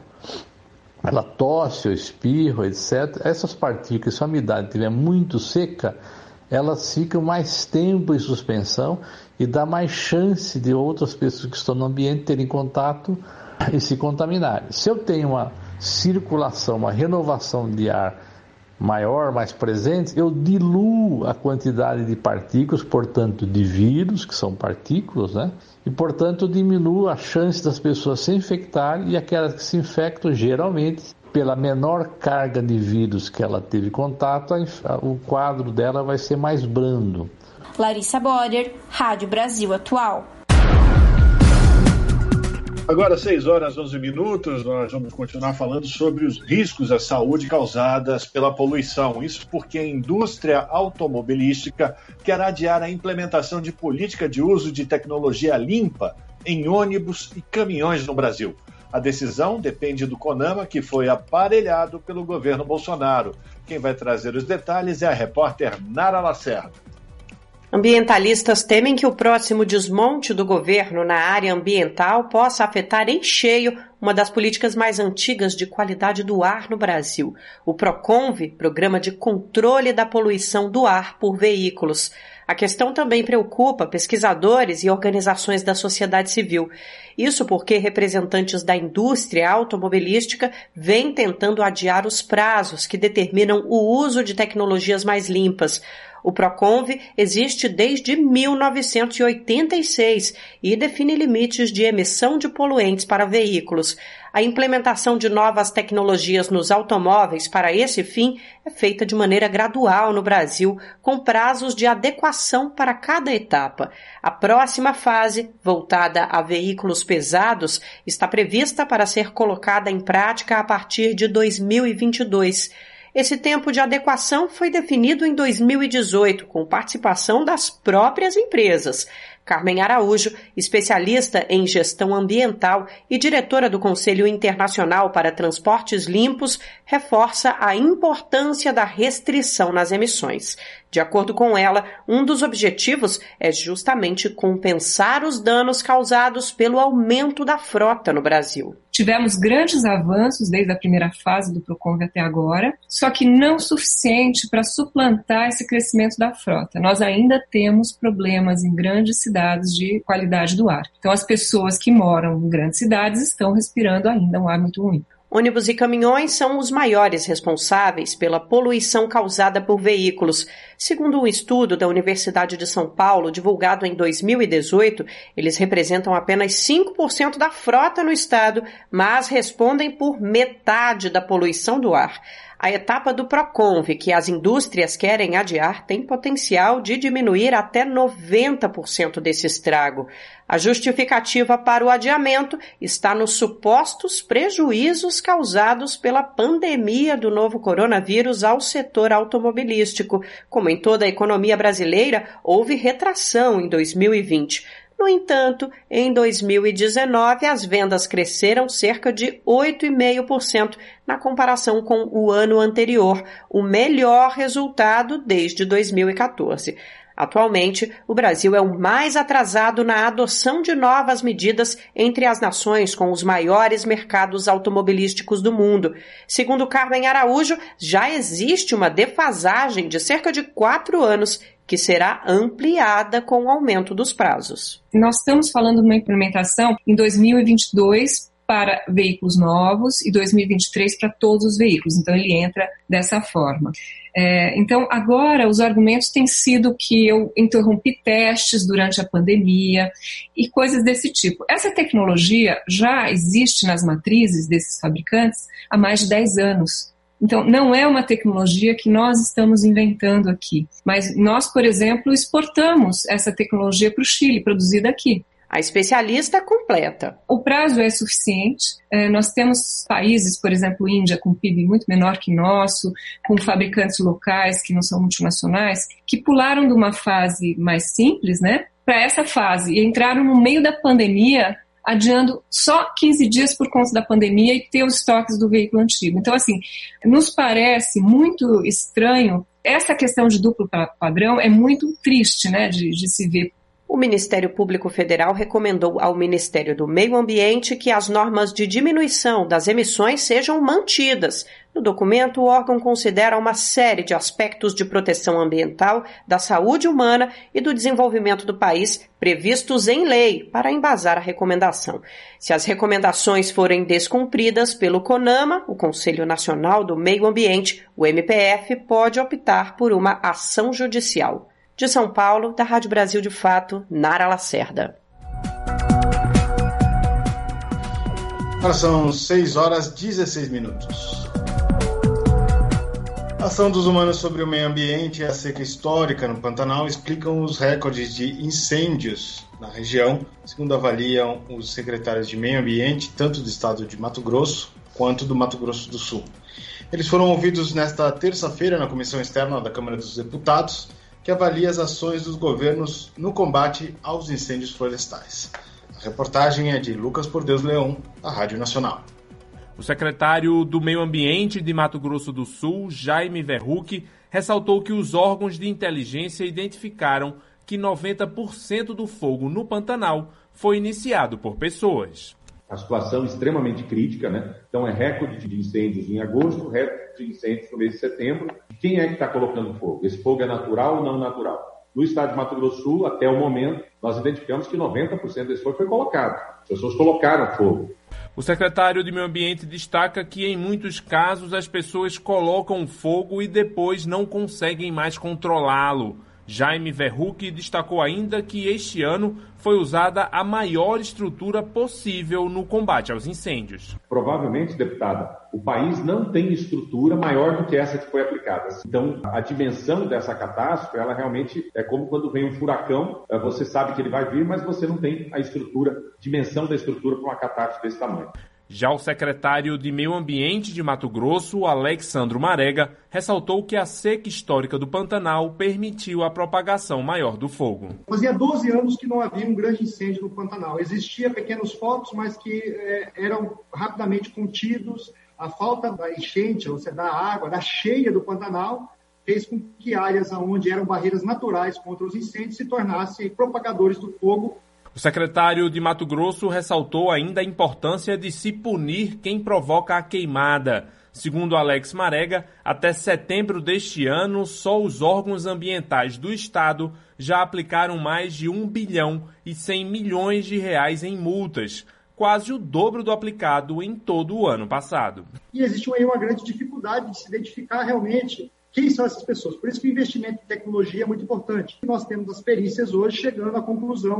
ela tosse ou espirra, etc. Essas partículas, se a umidade estiver muito seca, elas ficam mais tempo em suspensão e dá mais chance de outras pessoas que estão no ambiente terem contato e se contaminarem. Se eu tenho uma circulação, uma renovação de ar maior, mais presente, eu diluo a quantidade de partículas, portanto de vírus, que são partículas, né? E portanto eu diminuo a chance das pessoas se infectarem, e aquelas que se infectam geralmente, pela menor carga de vírus que ela teve contato, o quadro dela vai ser mais brando. Larissa Borer, Rádio Brasil Atual. Agora, 6h11, nós vamos continuar falando sobre os riscos à saúde causadas pela poluição. Isso porque a indústria automobilística quer adiar a implementação de política de uso de tecnologia limpa em ônibus e caminhões no Brasil. A decisão depende do CONAMA, que foi aparelhado pelo governo Bolsonaro. Quem vai trazer os detalhes é a repórter Nara Lacerda. Ambientalistas temem que o próximo desmonte do governo na área ambiental possa afetar em cheio uma das políticas mais antigas de qualidade do ar no Brasil, o PROCONVE, Programa de Controle da Poluição do Ar por Veículos. A questão também preocupa pesquisadores e organizações da sociedade civil. Isso porque representantes da indústria automobilística vêm tentando adiar os prazos que determinam o uso de tecnologias mais limpas. O PROCONVE existe desde 1986 e define limites de emissão de poluentes para veículos. A implementação de novas tecnologias nos automóveis para esse fim é feita de maneira gradual no Brasil, com prazos de adequação para cada etapa. A próxima fase, voltada a veículos pesados, está prevista para ser colocada em prática a partir de 2022. Esse tempo de adequação foi definido em 2018, com participação das próprias empresas. Carmen Araújo, especialista em gestão ambiental e diretora do Conselho Internacional para Transportes Limpos, reforça a importância da restrição nas emissões. De acordo com ela, um dos objetivos é justamente compensar os danos causados pelo aumento da frota no Brasil. Tivemos grandes avanços desde a primeira fase do PROCONVE até agora, só que não suficiente para suplantar esse crescimento da frota. Nós ainda temos problemas em grandes cidades de qualidade do ar. Então, as pessoas que moram em grandes cidades estão respirando ainda um ar muito ruim. Ônibus e caminhões são os maiores responsáveis pela poluição causada por veículos. Segundo um estudo da Universidade de São Paulo, divulgado em 2018, eles representam apenas 5% da frota no estado, mas respondem por metade da poluição do ar. A etapa do Proconv, que as indústrias querem adiar, tem potencial de diminuir até 90% desse estrago. A justificativa para o adiamento está nos supostos prejuízos causados pela pandemia do novo coronavírus ao setor automobilístico. Como em toda a economia brasileira, houve retração em 2020. No entanto, em 2019, as vendas cresceram cerca de 8,5% na comparação com o ano anterior, o melhor resultado desde 2014. Atualmente, o Brasil é o mais atrasado na adoção de novas medidas entre as nações com os maiores mercados automobilísticos do mundo. Segundo Carmen Araújo, já existe uma defasagem de cerca de 4 anos que será ampliada com o aumento dos prazos. Nós estamos falando de uma implementação em 2022 para veículos novos e 2023 para todos os veículos. Então, ele entra dessa forma. Então, agora, os argumentos têm sido que eu interrompi testes durante a pandemia e coisas desse tipo. Essa tecnologia já existe nas matrizes desses fabricantes há mais de 10 anos. Então, não é uma tecnologia que nós estamos inventando aqui. Mas nós, por exemplo, exportamos essa tecnologia para o Chile, produzida aqui. A especialista completa. O prazo é suficiente. Nós temos países, por exemplo, Índia, com PIB muito menor que nosso, com fabricantes locais que não são multinacionais, que pularam de uma fase mais simples, né, para essa fase e entraram no meio da pandemia, adiando só 15 dias por conta da pandemia e ter os estoques do veículo antigo. Então, assim, nos parece muito estranho. Essa questão de duplo padrão é muito triste, né, de se ver. O Ministério Público Federal recomendou ao Ministério do Meio Ambiente que as normas de diminuição das emissões sejam mantidas. No documento, o órgão considera uma série de aspectos de proteção ambiental, da saúde humana e do desenvolvimento do país previstos em lei para embasar a recomendação. Se as recomendações forem descumpridas pelo CONAMA, o Conselho Nacional do Meio Ambiente, o MPF pode optar por uma ação judicial. De São Paulo, da Rádio Brasil de Fato, Nara Lacerda. Agora são 6h16. A ação dos humanos sobre o meio ambiente e a seca histórica no Pantanal explicam os recordes de incêndios na região, segundo avaliam os secretários de meio ambiente, tanto do estado de Mato Grosso quanto do Mato Grosso do Sul. Eles foram ouvidos nesta terça-feira na Comissão Externa da Câmara dos Deputados, que avalia as ações dos governos no combate aos incêndios florestais. A reportagem é de Lucas Por Deus Leão, da Rádio Nacional. O secretário do Meio Ambiente de Mato Grosso do Sul, Jaime Verruc, ressaltou que os órgãos de inteligência identificaram que 90% do fogo no Pantanal foi iniciado por pessoas. A situação extremamente crítica, né? Então é recorde de incêndios em agosto, recorde de incêndios no mês de setembro. Quem é que está colocando fogo? Esse fogo é natural ou não natural? No estado de Mato Grosso do Sul, até o momento, nós identificamos que 90% desse fogo foi colocado. As pessoas colocaram fogo. O secretário de Meio Ambiente destaca que, em muitos casos, as pessoas colocam fogo e depois não conseguem mais controlá-lo. Jaime Verruc destacou ainda que este ano foi usada a maior estrutura possível no combate aos incêndios. Provavelmente, deputada, o país não tem estrutura maior do que essa que foi aplicada. Então, a dimensão dessa catástrofe, ela realmente é como quando vem um furacão, você sabe que ele vai vir, mas você não tem a estrutura, dimensão da estrutura para uma catástrofe desse tamanho. Já o secretário de Meio Ambiente de Mato Grosso, Alexandro Marega, ressaltou que a seca histórica do Pantanal permitiu a propagação maior do fogo. Fazia 12 anos que não havia um grande incêndio no Pantanal. Existia pequenos focos, mas que eram rapidamente contidos. A falta da enchente, ou seja, da água, da cheia do Pantanal, fez com que áreas onde eram barreiras naturais contra os incêndios se tornassem propagadores do fogo. O secretário de Mato Grosso ressaltou ainda a importância de se punir quem provoca a queimada. Segundo Alex Marega, até setembro deste ano, só os órgãos ambientais do estado já aplicaram mais de 1 bilhão e 100 milhões de reais em multas, quase o dobro do aplicado em todo o ano passado. E existe aí uma grande dificuldade de se identificar realmente quem são essas pessoas. Por isso que o investimento em tecnologia é muito importante. Nós temos as perícias hoje chegando à conclusão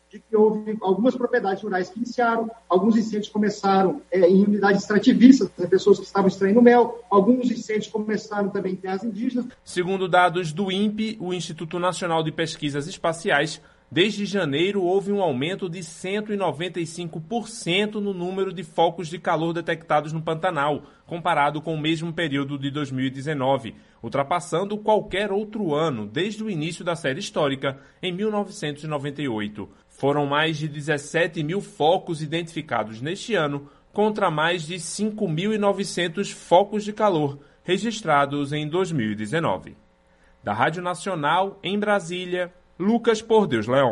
de que houve algumas propriedades rurais que iniciaram, alguns incêndios começaram em unidades extrativistas, pessoas que estavam extraindo mel, alguns incêndios começaram também em terras indígenas. Segundo dados do INPE, o Instituto Nacional de Pesquisas Espaciais, desde janeiro houve um aumento de 195% no número de focos de calor detectados no Pantanal, comparado com o mesmo período de 2019, ultrapassando qualquer outro ano desde o início da série histórica, em 1998. Foram mais de 17 mil focos identificados neste ano, contra mais de 5.900 focos de calor registrados em 2019. Da Rádio Nacional, em Brasília, Lucas Por Deus Leão.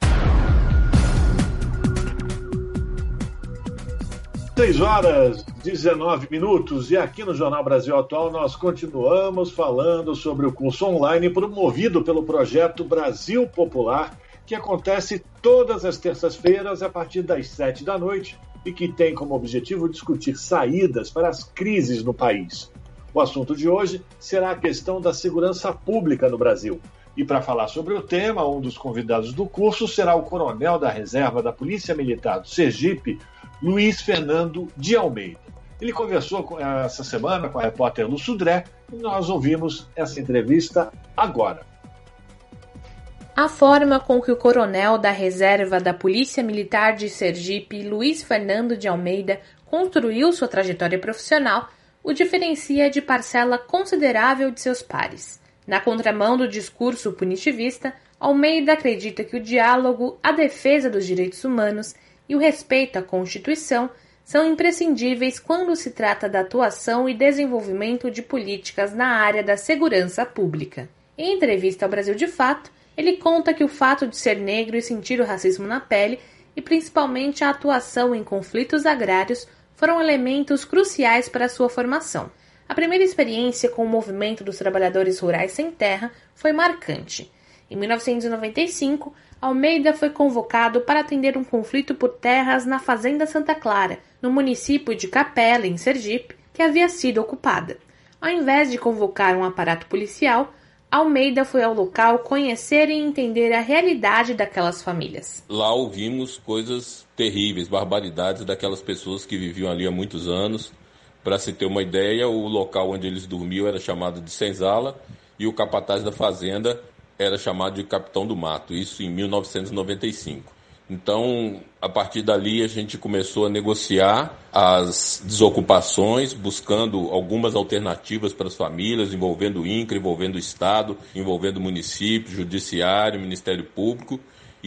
6h19 e aqui no Jornal Brasil Atual nós continuamos falando sobre o curso online promovido pelo projeto Brasil Popular, que acontece todas as terças-feiras a partir das 7 da noite e que tem como objetivo discutir saídas para as crises no país. O assunto de hoje será a questão da segurança pública no Brasil. E para falar sobre o tema, um dos convidados do curso será o coronel da reserva da Polícia Militar do Sergipe, Luiz Fernando de Almeida. Ele conversou essa semana com a repórter Lu Sudré e nós ouvimos essa entrevista agora. A forma com que o coronel da reserva da Polícia Militar de Sergipe, Luiz Fernando de Almeida, construiu sua trajetória profissional o diferencia de parcela considerável de seus pares. Na contramão do discurso punitivista, Almeida acredita que o diálogo, a defesa dos direitos humanos e o respeito à Constituição são imprescindíveis quando se trata da atuação e desenvolvimento de políticas na área da segurança pública. Em entrevista ao Brasil de Fato, ele conta que o fato de ser negro e sentir o racismo na pele, e principalmente a atuação em conflitos agrários, foram elementos cruciais para a sua formação. A primeira experiência com o movimento dos trabalhadores rurais sem terra foi marcante. Em 1995, Almeida foi convocado para atender um conflito por terras na Fazenda Santa Clara, no município de Capela, em Sergipe, que havia sido ocupada. Ao invés de convocar um aparato policial, Almeida foi ao local conhecer e entender a realidade daquelas famílias. Lá ouvimos coisas terríveis, barbaridades daquelas pessoas que viviam ali há muitos anos. Para se ter uma ideia, o local onde eles dormiam era chamado de senzala e o capataz da fazenda era chamado de capitão do mato, isso em 1995. Então, a partir dali, a gente começou a negociar as desocupações, buscando algumas alternativas para as famílias, envolvendo o INCRA, envolvendo o Estado, envolvendo o município, judiciário, Ministério Público,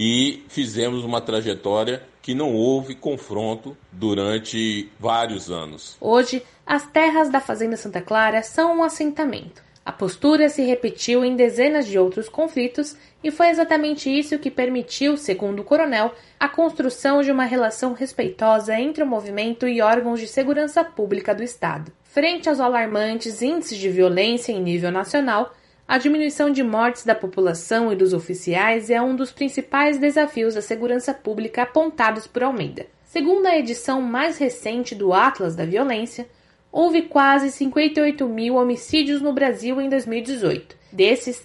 e fizemos uma trajetória que não houve confronto durante vários anos. Hoje, as terras da Fazenda Santa Clara são um assentamento. A postura se repetiu em dezenas de outros conflitos e foi exatamente isso que permitiu, segundo o coronel, a construção de uma relação respeitosa entre o movimento e órgãos de segurança pública do Estado. Frente aos alarmantes índices de violência em nível nacional, a diminuição de mortes da população e dos oficiais é um dos principais desafios da segurança pública apontados por Almeida. Segundo a edição mais recente do Atlas da Violência, houve quase 58 mil homicídios no Brasil em 2018. Desses,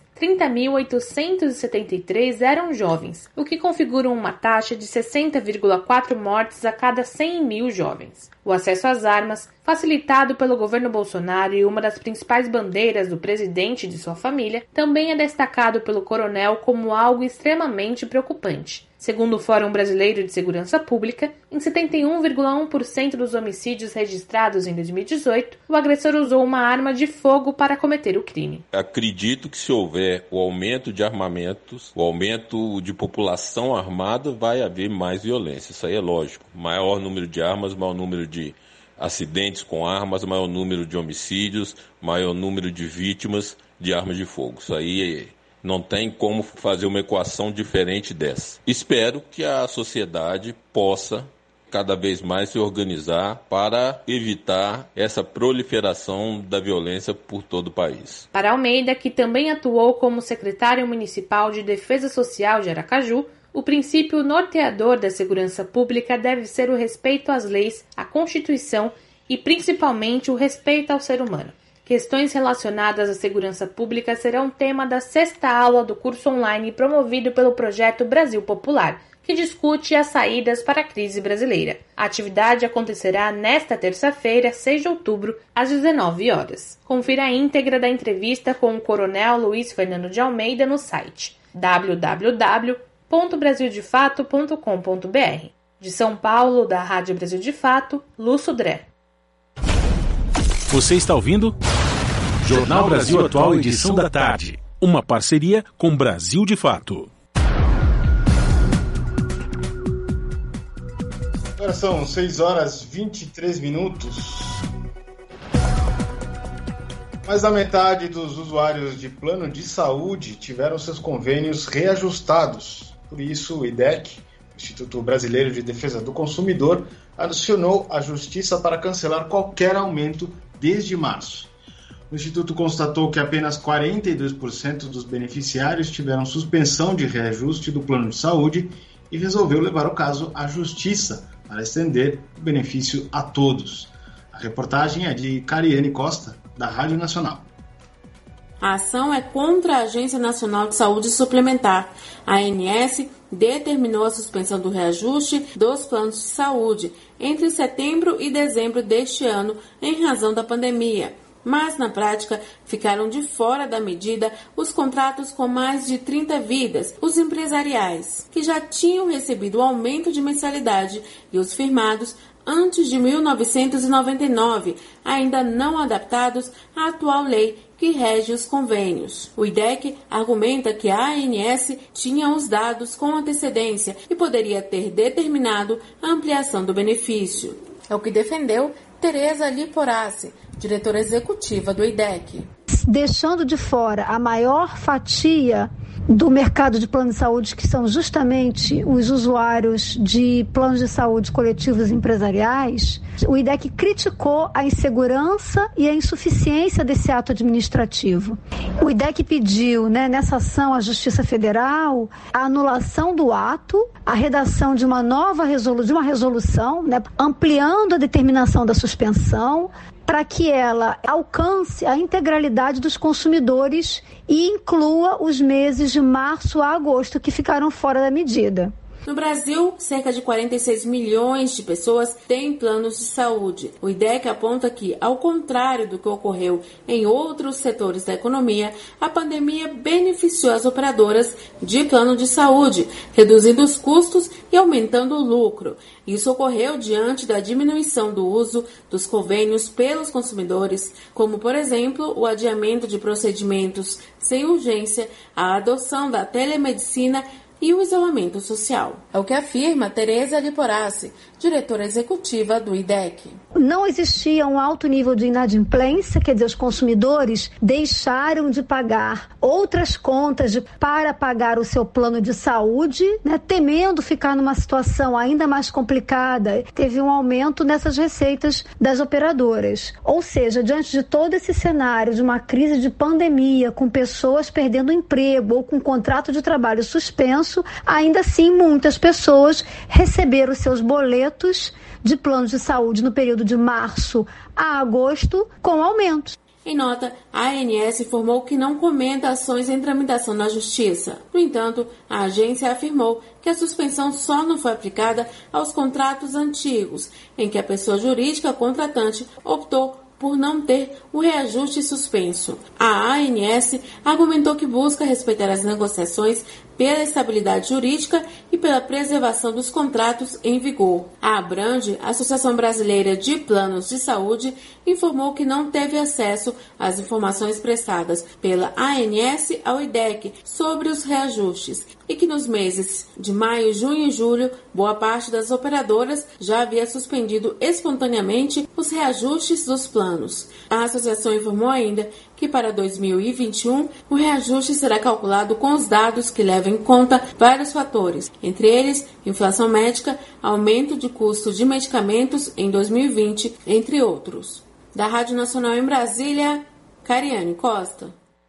30.873 eram jovens, o que configura uma taxa de 60,4 mortes a cada 100 mil jovens. O acesso às armas, facilitado pelo governo Bolsonaro e uma das principais bandeiras do presidente e de sua família, também é destacado pelo coronel como algo extremamente preocupante. Segundo o Fórum Brasileiro de Segurança Pública, em 71,1% dos homicídios registrados em 2018, o agressor usou uma arma de fogo para cometer o crime. Acredito que se houver o aumento de armamentos, o aumento de população armada, vai haver mais violência. Isso aí é lógico. Maior número de armas, maior número de acidentes com armas, maior número de homicídios, maior número de vítimas de armas de fogo. Isso aí não tem como fazer uma equação diferente dessa. Espero que a sociedade possa cada vez mais se organizar para evitar essa proliferação da violência por todo o país. Para Almeida, que também atuou como secretário municipal de Defesa Social de Aracaju, o princípio norteador da segurança pública deve ser o respeito às leis, à Constituição e, principalmente, o respeito ao ser humano. Questões relacionadas à segurança pública serão tema da 6ª aula do curso online promovido pelo projeto Brasil Popular, que discute as saídas para a crise brasileira. A atividade acontecerá nesta terça-feira, 6 de outubro, às 19 horas. Confira a íntegra da entrevista com o Coronel Luiz Fernando de Almeida no site www.brasildefato.com.br. De São Paulo, da Rádio Brasil de Fato, Lu Sudré. Você está ouvindo Jornal Brasil Atual, edição da tarde. Uma parceria com Brasil de Fato. Agora são 6 horas e 23 minutos. Mais da metade dos usuários de plano de saúde tiveram seus convênios reajustados. Por isso, o IDEC, Instituto Brasileiro de Defesa do Consumidor, acionou a Justiça para cancelar qualquer aumento desde março. O Instituto constatou que apenas 42% dos beneficiários tiveram suspensão de reajuste do plano de saúde e resolveu levar o caso à Justiça para estender o benefício a todos. A reportagem é de Cariane Costa, da Rádio Nacional. A ação é contra a Agência Nacional de Saúde Suplementar. A ANS determinou a suspensão do reajuste dos planos de saúde entre setembro e dezembro deste ano em razão da pandemia. Mas, na prática, ficaram de fora da medida os contratos com mais de 30 vidas, os empresariais, que já tinham recebido o aumento de mensalidade, e os firmados antes de 1999, ainda não adaptados à atual lei que rege os convênios. O IDEC argumenta que a ANS tinha os dados com antecedência e poderia ter determinado a ampliação do benefício. É o que defendeu Tereza Liporace, diretora executiva do IDEC. Deixando de fora a maior fatia do mercado de plano de saúde, que são justamente os usuários de planos de saúde coletivos empresariais, o IDEC criticou a insegurança e a insuficiência desse ato administrativo. O IDEC pediu, nessa ação à Justiça Federal, a anulação do ato, a redação de uma nova resolução, ampliando a determinação da suspensão, para que ela alcance a integralidade dos consumidores e inclua os meses de março a agosto, que ficaram fora da medida. No Brasil, cerca de 46 milhões de pessoas têm planos de saúde. O IDEC aponta que, ao contrário do que ocorreu em outros setores da economia, a pandemia beneficiou as operadoras de plano de saúde, reduzindo os custos e aumentando o lucro. Isso ocorreu diante da diminuição do uso dos convênios pelos consumidores, como, por exemplo, o adiamento de procedimentos sem urgência, a adoção da telemedicina e o isolamento social. É o que afirma Tereza Liporace, diretora executiva do IDEC. Não existia um alto nível de inadimplência, quer dizer, os consumidores deixaram de pagar outras contas para pagar o seu plano de saúde, temendo ficar numa situação ainda mais complicada. Teve um aumento nessas receitas das operadoras. Ou seja, diante de todo esse cenário de uma crise de pandemia, com pessoas perdendo emprego ou com contrato de trabalho suspenso, ainda assim muitas pessoas receberam seus boletos de planos de saúde no período de março a agosto com aumentos. Em nota, a ANS informou que não comenta ações em tramitação na Justiça. No entanto, a agência afirmou que a suspensão só não foi aplicada aos contratos antigos, em que a pessoa jurídica contratante optou por não ter o reajuste suspenso. A ANS argumentou que busca respeitar as negociações pela estabilidade jurídica e pela preservação dos contratos em vigor. A Abrange, Associação Brasileira de Planos de Saúde, informou que não teve acesso às informações prestadas pela ANS ao IDEC sobre os reajustes e que nos meses de maio, junho e julho, boa parte das operadoras já havia suspendido espontaneamente os reajustes dos planos. A associação informou ainda que para 2021 o reajuste será calculado com os dados que levam em conta vários fatores, entre eles inflação médica, aumento de custo de medicamentos em 2020, entre outros. Da Rádio Nacional em Brasília, Cariane Costa.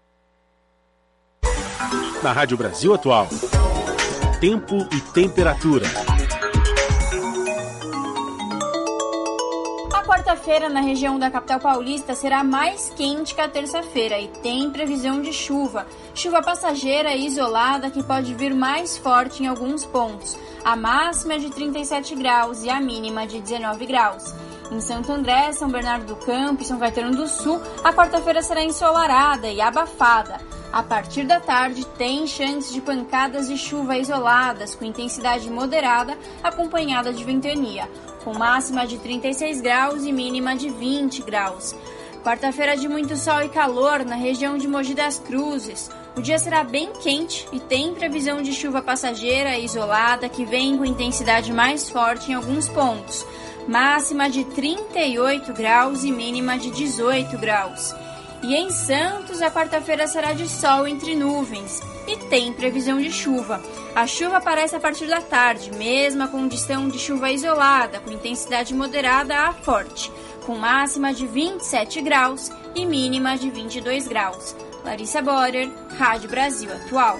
Na Rádio Brasil Atual, tempo e temperatura. Quarta-feira quarta-feira na região da capital paulista será mais quente que a terça-feira e tem previsão de chuva. Chuva passageira e isolada que pode vir mais forte em alguns pontos. A máxima é de 37 graus e a mínima de 19 graus. Em Santo André, São Bernardo do Campo e São Caetano do Sul, a quarta-feira será ensolarada e abafada. A partir da tarde, tem chances de pancadas de chuva isoladas, com intensidade moderada, acompanhada de ventania, com máxima de 36 graus e mínima de 20 graus. Quarta-feira de muito sol e calor na região de Mogi das Cruzes. O dia será bem quente e tem previsão de chuva passageira e isolada, que vem com intensidade mais forte em alguns pontos. Máxima de 38 graus e mínima de 18 graus. E em Santos, a quarta-feira será de sol entre nuvens e tem previsão de chuva. A chuva aparece a partir da tarde, mesma condição de chuva isolada, com intensidade moderada a forte, com máxima de 27 graus e mínima de 22 graus. Larissa Borer, Rádio Brasil Atual.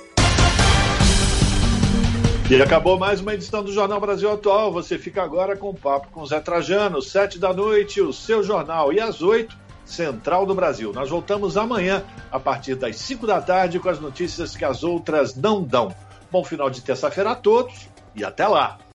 E acabou mais uma edição do Jornal Brasil Atual. Você fica agora com o Papo com Zé Trajano, 7h, o seu jornal, e às 8h, Central do Brasil. Nós voltamos amanhã, a partir das 5h, com as notícias que as outras não dão. Bom final de terça-feira a todos e até lá!